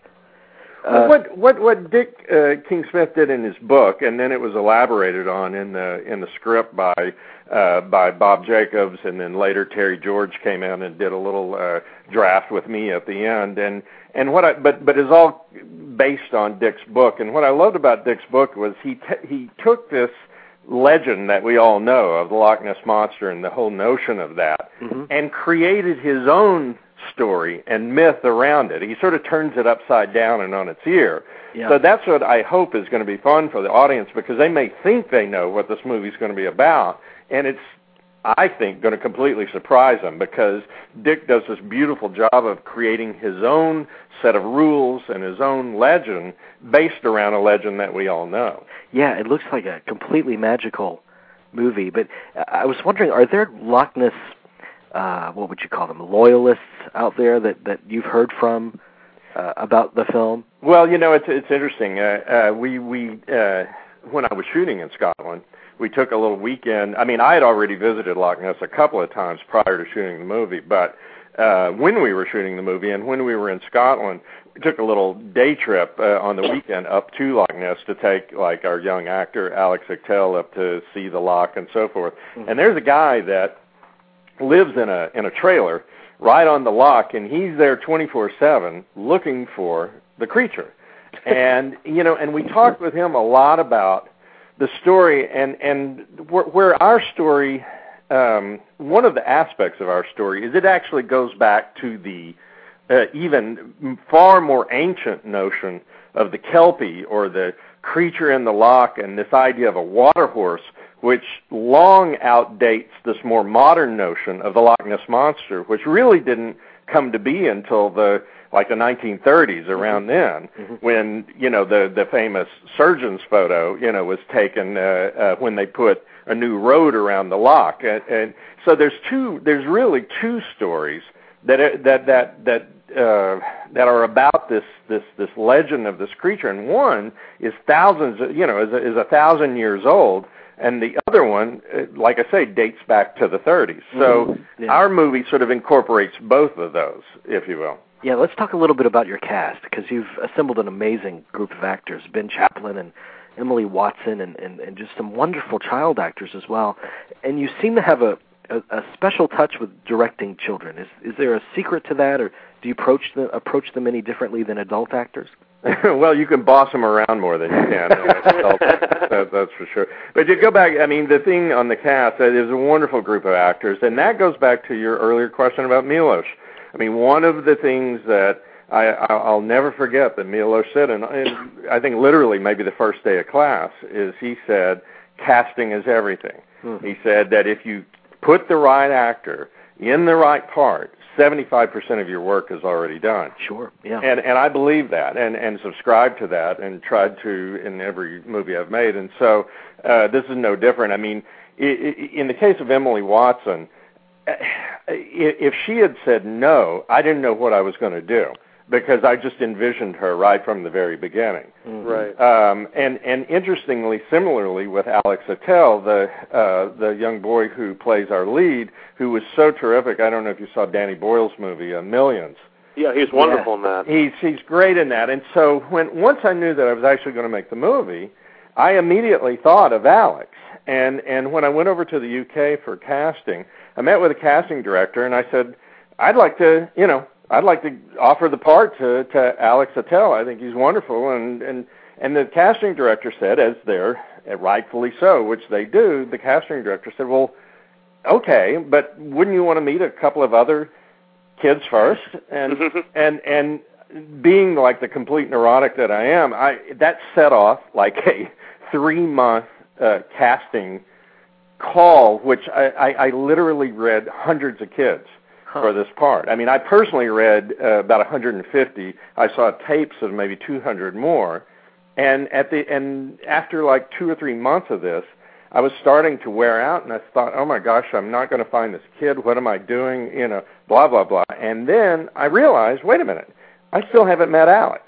Uh, what what what Dick uh, King Smith did in his book, and then it was elaborated on in the in the script by uh, by Bob Jacobs, and then later Terry George came in and did a little uh, draft with me at the end, and and what I but but is all based on Dick's book. And what I loved about Dick's book was he t- he took this legend that we all know of the Loch Ness Monster and the whole notion of that, mm-hmm. and created his own story and myth around it. He sort of turns it upside down and on its ear. Yeah. So that's what I hope is going to be fun for the audience, because they may think they know what this movie's going to be about, and it's, I think, going to completely surprise them, because Dick does this beautiful job of creating his own set of rules and his own legend based around a legend that we all know. Yeah, it looks like a completely magical movie, but I was wondering, are there Loch Ness Uh, what would you call them, loyalists out there that, that you've heard from uh, about the film? Well, you know, it's it's interesting. Uh, uh, we we uh, when I was shooting in Scotland, we took a little weekend. I mean, I had already visited Loch Ness a couple of times prior to shooting the movie, but uh, when we were shooting the movie and when we were in Scotland, we took a little day trip uh, on the weekend up to Loch Ness to take, like, our young actor Alex Icktel up to see the loch and so forth. Mm-hmm. And there's a guy that lives in a in a trailer right on the loch, and he's there twenty-four seven looking for the creature. And you know, and we talked with him a lot about the story, and and where, where our story, um, one of the aspects of our story is it actually goes back to the uh, even far more ancient notion of the Kelpie, or the creature in the loch, and this idea of a water horse, which long outdates this more modern notion of the Loch Ness Monster, which really didn't come to be until the like the nineteen thirties, around mm-hmm. then, mm-hmm. when, you know, the the famous surgeon's photo, you know, was taken uh, uh, when they put a new road around the loch, and, and so there's two, there's really two stories that that that that uh, that are about this this this legend of this creature, and one is thousands, you know, is a, is a thousand years old. And the other one, like I say, dates back to the thirties. So mm-hmm. yeah. our movie sort of incorporates both of those, if you will. Yeah, let's talk a little bit about your cast, because you've assembled an amazing group of actors, Ben Chaplin and Emily Watson, and, and, and just some wonderful child actors as well. And you seem to have a, a, a special touch with directing children. Is is there a secret to that, or do you approach them, approach them any differently than adult actors? Well, you can boss them around more than you can. that, that's for sure. But to go back, I mean, the thing on the cast, uh, there's a wonderful group of actors, and that goes back to your earlier question about Milos. I mean, one of the things that I, I'll never forget that Milos said, and, and I think literally maybe the first day of class, is he said, casting is everything. Hmm. He said that if you put the right actor in the right part, seventy-five percent of your work is already done. Sure, yeah. And and I believe that and, and subscribe to that and tried to in every movie I've made. And so uh, this is no different. I mean, in the case of Emily Watson, if she had said no, I didn't know what I was going to do because I just envisioned her right from the very beginning. Mm-hmm. Right. Um, and, and interestingly, similarly with Alex Attell, the uh, the young boy who plays our lead, who was so terrific. I don't know if you saw Danny Boyle's movie, uh, Millions. Yeah, he's wonderful yeah. in that. He's he's great in that. And so when once I knew that I was actually going to make the movie, I immediately thought of Alex. And and when I went over to the U K for casting, I met with a casting director, and I said, I'd like to, you know, I'd like to offer the part to, to Alex Attell. I think he's wonderful. And, and, and the casting director said, as they're rightfully so, which they do, the casting director said, well, okay, but wouldn't you want to meet a couple of other kids first? And and and being like the complete neurotic that I am, I that set off like a three-month uh, casting call, which I, I, I literally read hundreds of kids huh. for this part. I mean, I personally read uh, about one hundred fifty. I saw tapes of maybe two hundred more. And at the and after like two or three months of this, I was starting to wear out, and I thought, oh, my gosh, I'm not going to find this kid. What am I doing? You know, blah, blah, blah. And then I realized, wait a minute, I still haven't met Alex.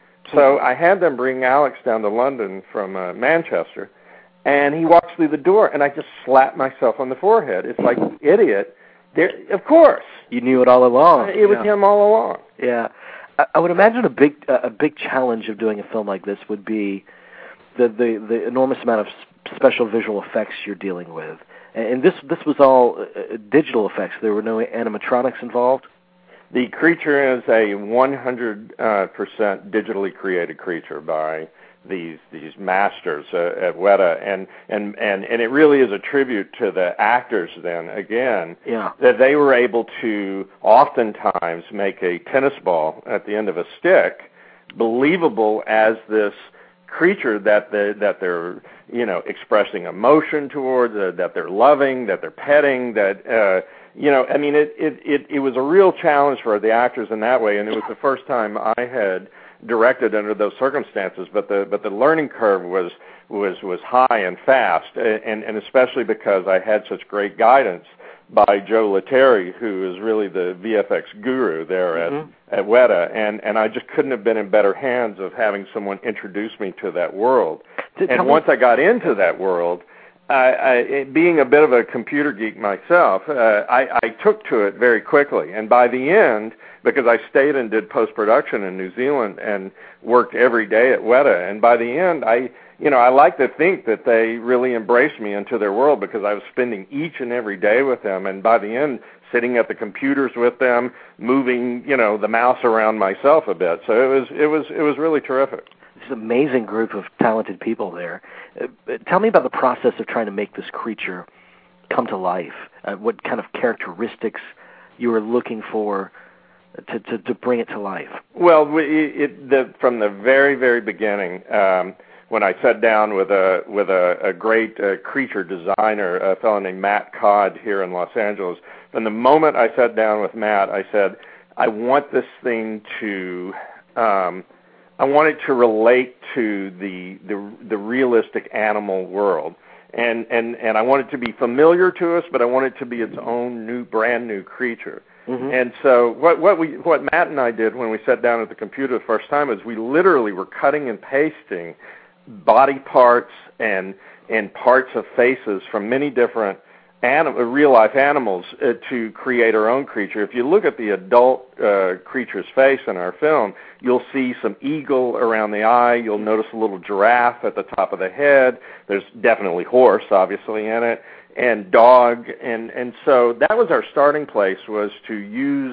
So I had them bring Alex down to London from uh, Manchester, and he walks through the door, and I just slapped myself on the forehead. It's like, idiot. There, of course. You knew it all along. It was yeah. him all along. Yeah. I, I would imagine a big uh, a big challenge of doing a film like this would be the, the, the enormous amount of special visual effects you're dealing with. And this this was all uh, digital effects. There were no animatronics involved? The creature is a one hundred percent digitally created creature by these these masters uh, at Weta, and, and, and, and it really is a tribute to the actors then, again, yeah. that they were able to oftentimes make a tennis ball at the end of a stick believable as this creature that the, that they're you know expressing emotion towards, uh, that they're loving, that they're petting, that uh, you know I mean it, it it it was a real challenge for the actors in that way, and it was the first time I had directed under those circumstances. But the but the learning curve was was was high and fast, and and especially because I had such great guidance by Joe Lettieri, who is really the V F X guru there mm-hmm. at, at Weta, and, and I just couldn't have been in better hands of having someone introduce me to that world. Did, and once me- I got into that world, I, I, being a bit of a computer geek myself, uh, I, I took to it very quickly. And by the end, because I stayed and did post-production in New Zealand and worked every day at Weta, and by the end, I... You know, I like to think that they really embraced me into their world because I was spending each and every day with them, and by the end, sitting at the computers with them, moving, you know, the mouse around myself a bit. So it was, it was, it was really terrific. It's an amazing group of talented people there. Uh, tell me about the process of trying to make this creature come to life. Uh, what kind of characteristics you were looking for to to, to bring it to life? Well, it, it, the, from the very, very beginning. Um, When I sat down with a with a, a great uh, creature designer, a fellow named Matt Codd here in Los Angeles, from the moment I sat down with Matt, I said, I want this thing to, um, I want it to relate to the the, the realistic animal world, and, and and I want it to be familiar to us, but I want it to be its own new, brand new creature. Mm-hmm. And so what what we what Matt and I did when we sat down at the computer the first time is we literally were cutting and pasting body parts and and parts of faces from many different anim- real-life animals uh, to create our own creature. If you look at the adult uh, creature's face in our film, you'll see some eagle around the eye. You'll notice a little giraffe at the top of the head. There's definitely horse, obviously, in it, and dog. And, and so that was our starting place, was to use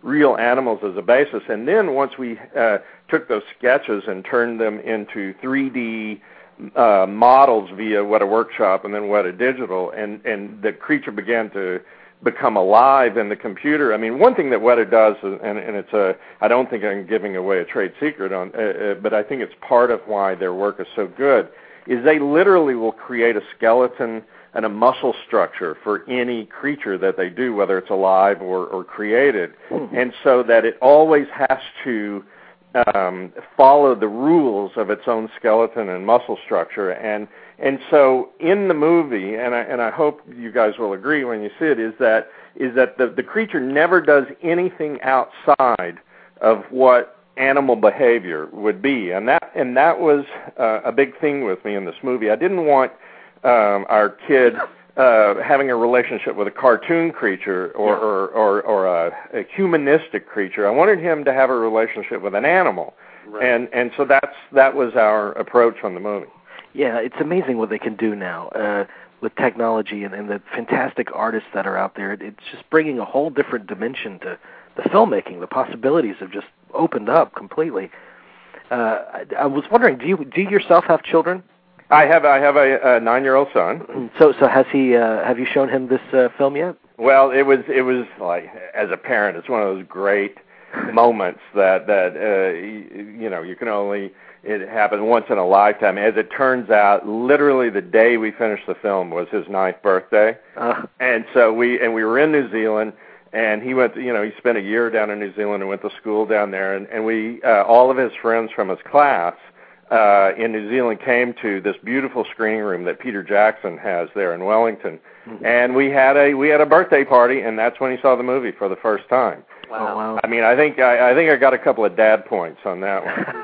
real animals as a basis. And then once we uh, took those sketches and turned them into three D uh, models via Weta Workshop and then Weta Digital, and, and the creature began to become alive in the computer. I mean, one thing that Weta does, and, and it's a, I don't think I'm giving away a trade secret on, uh, uh, but I think it's part of why their work is so good, is they literally will create a skeleton and a muscle structure for any creature that they do, whether it's alive or, or created, mm-hmm. and so that it always has to um, follow the rules of its own skeleton and muscle structure. And and so in the movie, and I and I hope you guys will agree when you see it, is that is that the, the creature never does anything outside of what animal behavior would be, and that and that was uh, a big thing with me in this movie. I didn't want um, our kid uh, having a relationship with a cartoon creature or yeah. or, or, or a, a humanistic creature. I wanted him to have a relationship with an animal, right. and and so that's that was our approach on the movie. Yeah, it's amazing what they can do now uh, with technology and, and the fantastic artists that are out there. It's just bringing a whole different dimension to the filmmaking. The possibilities have just opened up completely. Uh, I, I was wondering, do you do you yourself have children? I have. I have a, a nine-year-old son. So, so has he? Uh, have you shown him this uh, film yet? Well, it was. It was like, as a parent, it's one of those great moments that that uh, you, you know you can only. It happened once in a lifetime. As it turns out, literally the day we finished the film was his ninth birthday, uh. and so we and we were in New Zealand. And he went, to, you know, he spent a year down in New Zealand and went to school down there. And, and we, uh, all of his friends from his class uh, in New Zealand came to this beautiful screening room that Peter Jackson has there in Wellington. Mm-hmm. And we had a we had a birthday party, and that's when he saw the movie for the first time. Wow! wow. I mean, I think I, I think I got a couple of dad points on that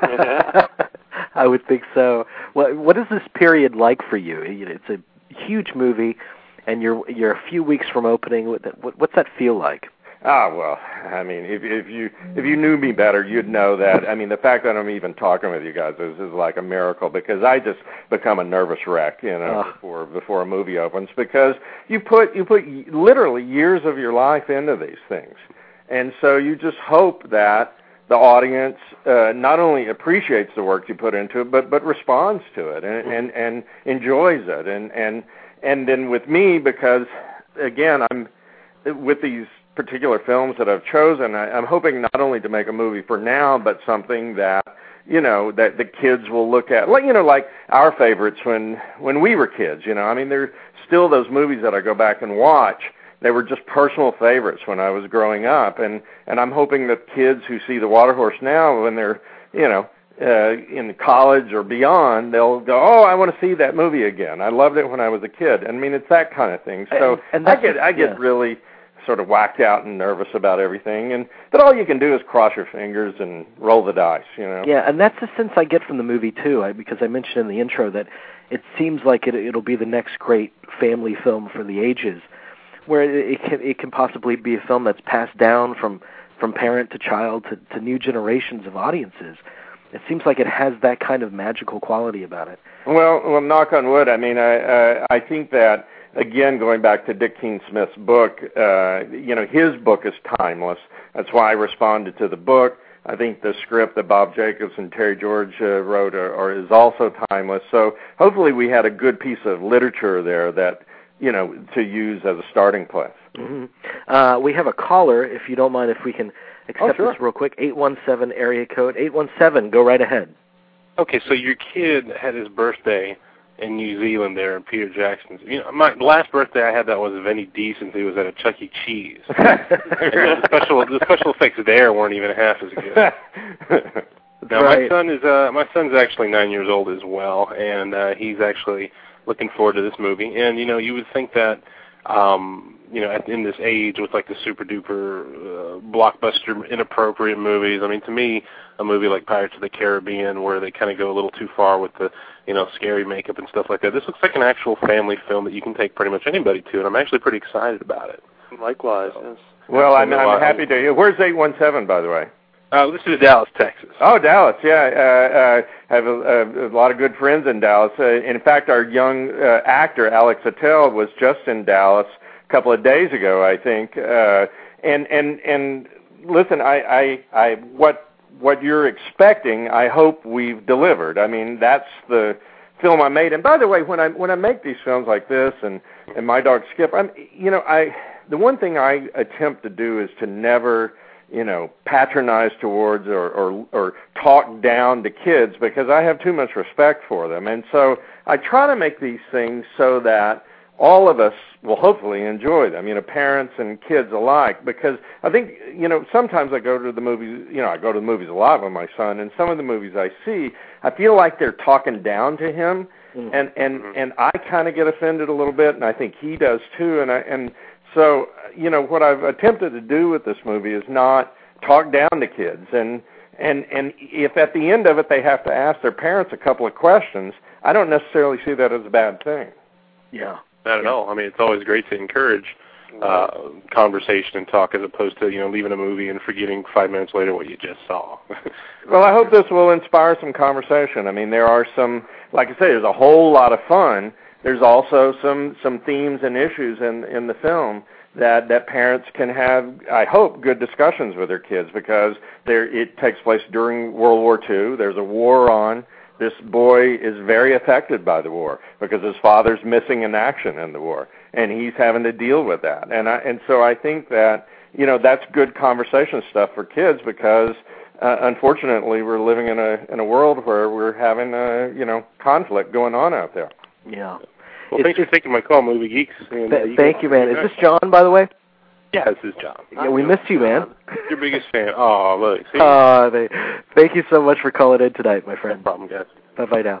one. I would think so. Well, what is this period like for you? It's a huge movie. And you're you're a few weeks from opening. What, what's that feel like? Ah, well, I mean, if if you if you knew me better, you'd know that. I mean, the fact that I'm even talking with you guys is, is like a miracle, because I just become a nervous wreck, you know, uh. before before a movie opens, because you put you put literally years of your life into these things, and so you just hope that the audience uh, not only appreciates the work you put into it, but but responds to it and and, and enjoys it, and and. And then with me, because, again, I'm with these particular films that I've chosen, I, I'm hoping not only to make a movie for now, but something that, you know, that the kids will look at. Like, you know, like our favorites when, when we were kids, you know. I mean, there are still those movies that I go back and watch. They were just personal favorites when I was growing up. And, and I'm hoping that kids who see The Waterhorse now, when they're, you know, Uh, in college or beyond, they'll go, oh, I want to see that movie again. I loved it when I was a kid. I mean, it's that kind of thing. So and, and I get I get yeah. really sort of whacked out and nervous about everything, and that all you can do is cross your fingers and roll the dice, you know. Yeah, and that's the sense I get from the movie too, I, because I mentioned in the intro that it seems like it, it'll be the next great family film for the ages, where it, it can it can possibly be a film that's passed down from from parent to child to, to new generations of audiences. It seems like it has that kind of magical quality about it. Well, well, knock on wood. I mean, I uh, I think that, again, going back to Dick Keene-Smith's book, uh, you know, his book is timeless. That's why I responded to the book. I think the script that Bob Jacobs and Terry George uh, wrote are, are, is also timeless. So hopefully we had a good piece of literature there that, you know, to use as a starting place. Mm-hmm. Uh, we have a caller, if you don't mind, if we can accept oh, sure. this real quick. eight one seven area code. eight one seven, go right ahead. Okay, so your kid had his birthday in New Zealand there in Peter Jackson's. You know, my last birthday I had that was of any decency was at a Chuck E. Cheese. the special the special effects there weren't even half as good. Now right. my son is uh my son's actually nine years old as well, and uh, he's actually looking forward to this movie. And you know, you would think that um you know, at, in this age with like the super duper uh, blockbuster inappropriate movies. I mean, to me, a movie like Pirates of the Caribbean, where they kind of go a little too far with the, you know, scary makeup and stuff like that. This looks like an actual family film that you can take pretty much anybody to, and I'm actually pretty excited about it. Likewise, so, yes. Well, I'm, I'm happy to. Where's eight one seven, by the way? Uh, this is Dallas, Texas. Oh, Dallas, yeah. Uh, uh, I have a, a, a lot of good friends in Dallas. Uh, in fact, our young uh, actor, Alex Attell, was just in Dallas a couple of days ago, I think. Uh, and, and, and, listen, I, I, I, what, what you're expecting, I hope we've delivered. I mean, that's the film I made. And by the way, when I when I make these films like this, and and My Dog Skip, I'm, you know, I the one thing I attempt to do is to never, you know, patronize towards or, or or talk down to kids, because I have too much respect for them. And so I try to make these things so that all of us will hopefully enjoy them, you know, parents and kids alike, because I think, you know, sometimes I go to the movies, you know, I go to the movies a lot with my son, and some of the movies I see, I feel like they're talking down to him, mm-hmm. and, and, and I kind of get offended a little bit, and I think he does too, and I, and so, you know, what I've attempted to do with this movie is not talk down to kids, and, and, and if at the end of it they have to ask their parents a couple of questions, I don't necessarily see that as a bad thing. Yeah. Not at all. I mean, it's always great to encourage uh, conversation and talk, as opposed to, you know, leaving a movie and forgetting five minutes later what you just saw. Well, I hope this will inspire some conversation. I mean, there are some, like I say, there's a whole lot of fun. There's also some, some themes and issues in, in the film that, that parents can have, I hope, good discussions with their kids, because there, it takes place during World War Two. There's a war on. This boy is very affected by the war because his father's missing in action in the war, and he's having to deal with that. And I, and so I think that, you know, that's good conversation stuff for kids, because uh, unfortunately we're living in a in a world where we're having a, you know, conflict going on out there. Yeah. Well, it's, thanks for taking my call, Movie Geeks. And, th- uh, you thank you, man. Is this John, by the way? Yeah, this is John. Yeah, we missed you, man. Your biggest fan. Oh, look. See? Uh, they, thank you so much for calling in tonight, my friend. No problem, guys. Bye-bye now.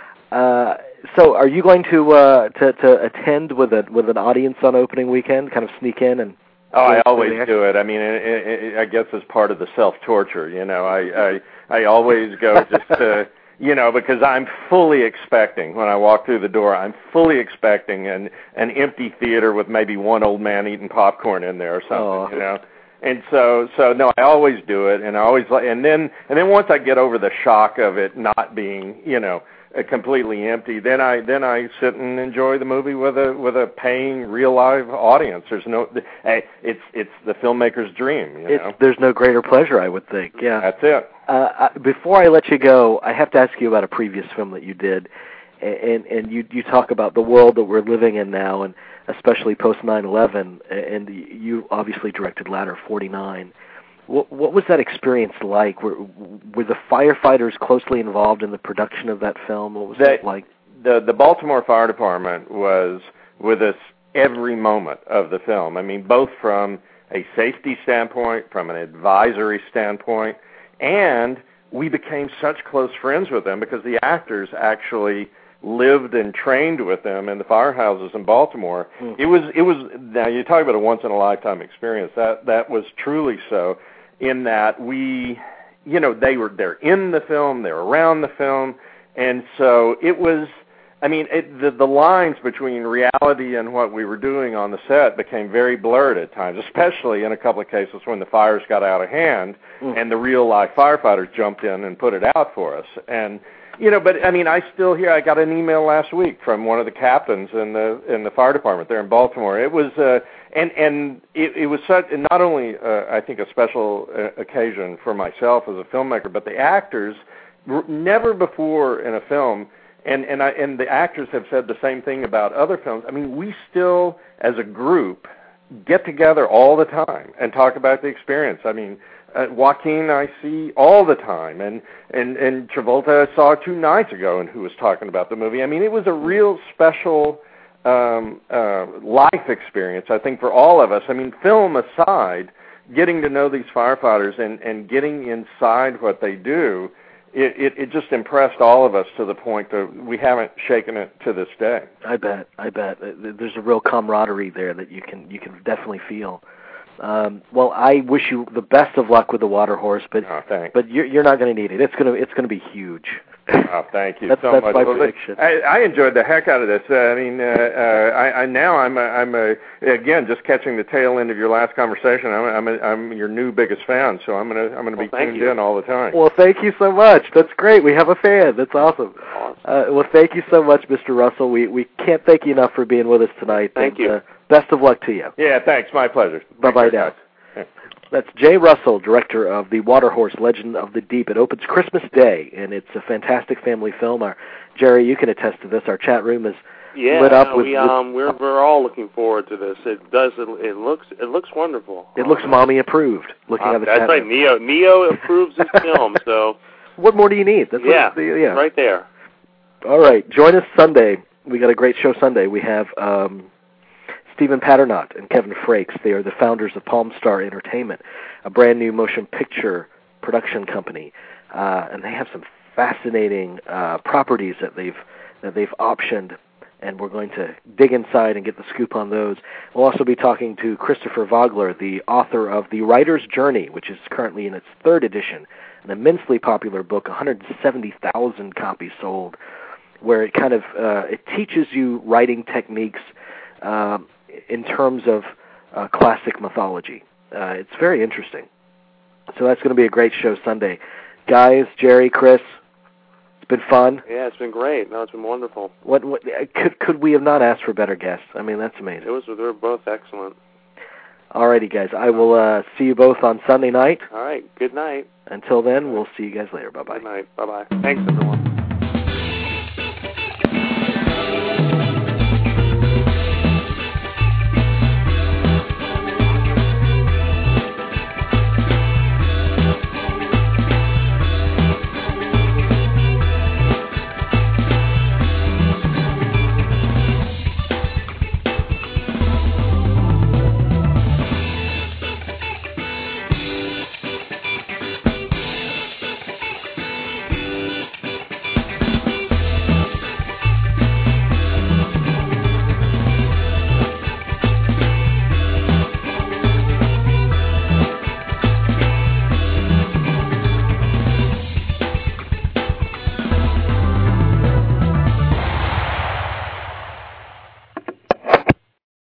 Uh, so, are you going to uh, to to attend with a with an audience on opening weekend? Kind of sneak in and. Oh, I always do it. I mean, it, it, it, I guess it's part of the self-torture. You know, I I, I always go just to. You know, because I'm fully expecting, when I walk through the door, I'm fully expecting an an empty theater with maybe one old man eating popcorn in there or something, oh. you know. And so, so no, I always do it, and I always, and then, and then once I get over the shock of it not being, you know, completely empty, then I then I sit and enjoy the movie with a with a paying real live audience. There's no, hey, it's it's the filmmaker's dream. You know? It's, there's no greater pleasure, I would think. Yeah, that's it. Uh, before I let you go, I have to ask you about a previous film that you did, and and you you talk about the world that we're living in now, and especially post nine eleven, and you obviously directed Ladder forty-nine. What, what was that experience like? Were, were the firefighters closely involved in the production of that film? What was that, that like? The the Baltimore Fire Department was with us every moment of the film. I mean, both from a safety standpoint, from an advisory standpoint, and we became such close friends with them because the actors actually lived and trained with them in the firehouses in Baltimore. Mm. It was it was now you talk about a once in a lifetime experience. That that was truly so, in that we, you know, they were they're in the film, they're around the film, and so it was. I mean, it, the the lines between reality and what we were doing on the set became very blurred at times, especially in a couple of cases when the fires got out of hand mm. and the real life firefighters jumped in and put it out for us. And you know, but I mean, I still hear. I got an email last week from one of the captains in the in the fire department there in Baltimore. It was uh, and and it, it was such not only uh, I think a special uh, occasion for myself as a filmmaker, but the actors never before in a film. And and I and the actors have said the same thing about other films. I mean, we still, as a group, get together all the time and talk about the experience. I mean, uh, Joaquin I see all the time, and, and, and Travolta I saw two nights ago, and who was talking about the movie. I mean, it was a real special um, uh, life experience, I think, for all of us. I mean, film aside, getting to know these firefighters and, and getting inside what they do, It, it it just impressed all of us to the point that we haven't shaken it to this day. I bet, I bet. There's a real camaraderie there that you can you can definitely feel. Um, well, I wish you the best of luck with the Water Horse, but oh, thanks. but you're, you're not going to need it. It's gonna it's going to be huge. Oh, thank you that's, so that's much. my well, prediction. I, I enjoyed the heck out of this. Uh, I mean, uh, uh, I, I now I'm a, I'm a, again just catching the tail end of your last conversation. I'm a, I'm, a, I'm your new biggest fan, so I'm gonna I'm gonna be well, tuned you. in all the time. Well, thank you so much. That's great. We have a fan. That's awesome. awesome. Uh, well, thank you so much, Mister Russell. We we can't thank you enough for being with us tonight. Thank and, you. Uh, best of luck to you. Yeah, thanks. My pleasure. Bye bye now. That's Jay Russell, director of The Waterhorse, Legend of the Deep. It opens Christmas Day, and it's a fantastic family film. Our, Jerry, you can attest to this. Our chat room is yeah, lit up no, with... we, um, we're, we're all looking forward to this. It does. It, it looks it looks wonderful. It looks mommy approved, looking uh, at the that's chat right. room. Neo, Neo approves this film, so... What more do you need? That's yeah, what the, yeah, right there. All right, join us Sunday. We got a great show Sunday. We have um, Stephen Paternotte and Kevin Frakes. They are the founders of Palm Star Entertainment, a brand new motion picture production company, uh, and they have some fascinating uh, properties that they've that they've optioned, and we're going to dig inside and get the scoop on those. We'll also be talking to Christopher Vogler, the author of The Writer's Journey, which is currently in its third edition, an immensely popular book, one hundred seventy thousand copies sold, where it kind of uh, it teaches you writing techniques uh, in terms of uh, classic mythology. Uh, it's very interesting. So that's going to be a great show Sunday. Guys, Jerry, Chris, it's been fun. Yeah, it's been great. No, it's been wonderful. What, what could could we have not asked for better guests? I mean, that's amazing. It was. They were both excellent. All righty, guys. I will uh, see you both on Sunday night. All right. Good night. Until then, we'll see you guys later. Bye-bye. Good night. Bye-bye. Thanks, everyone.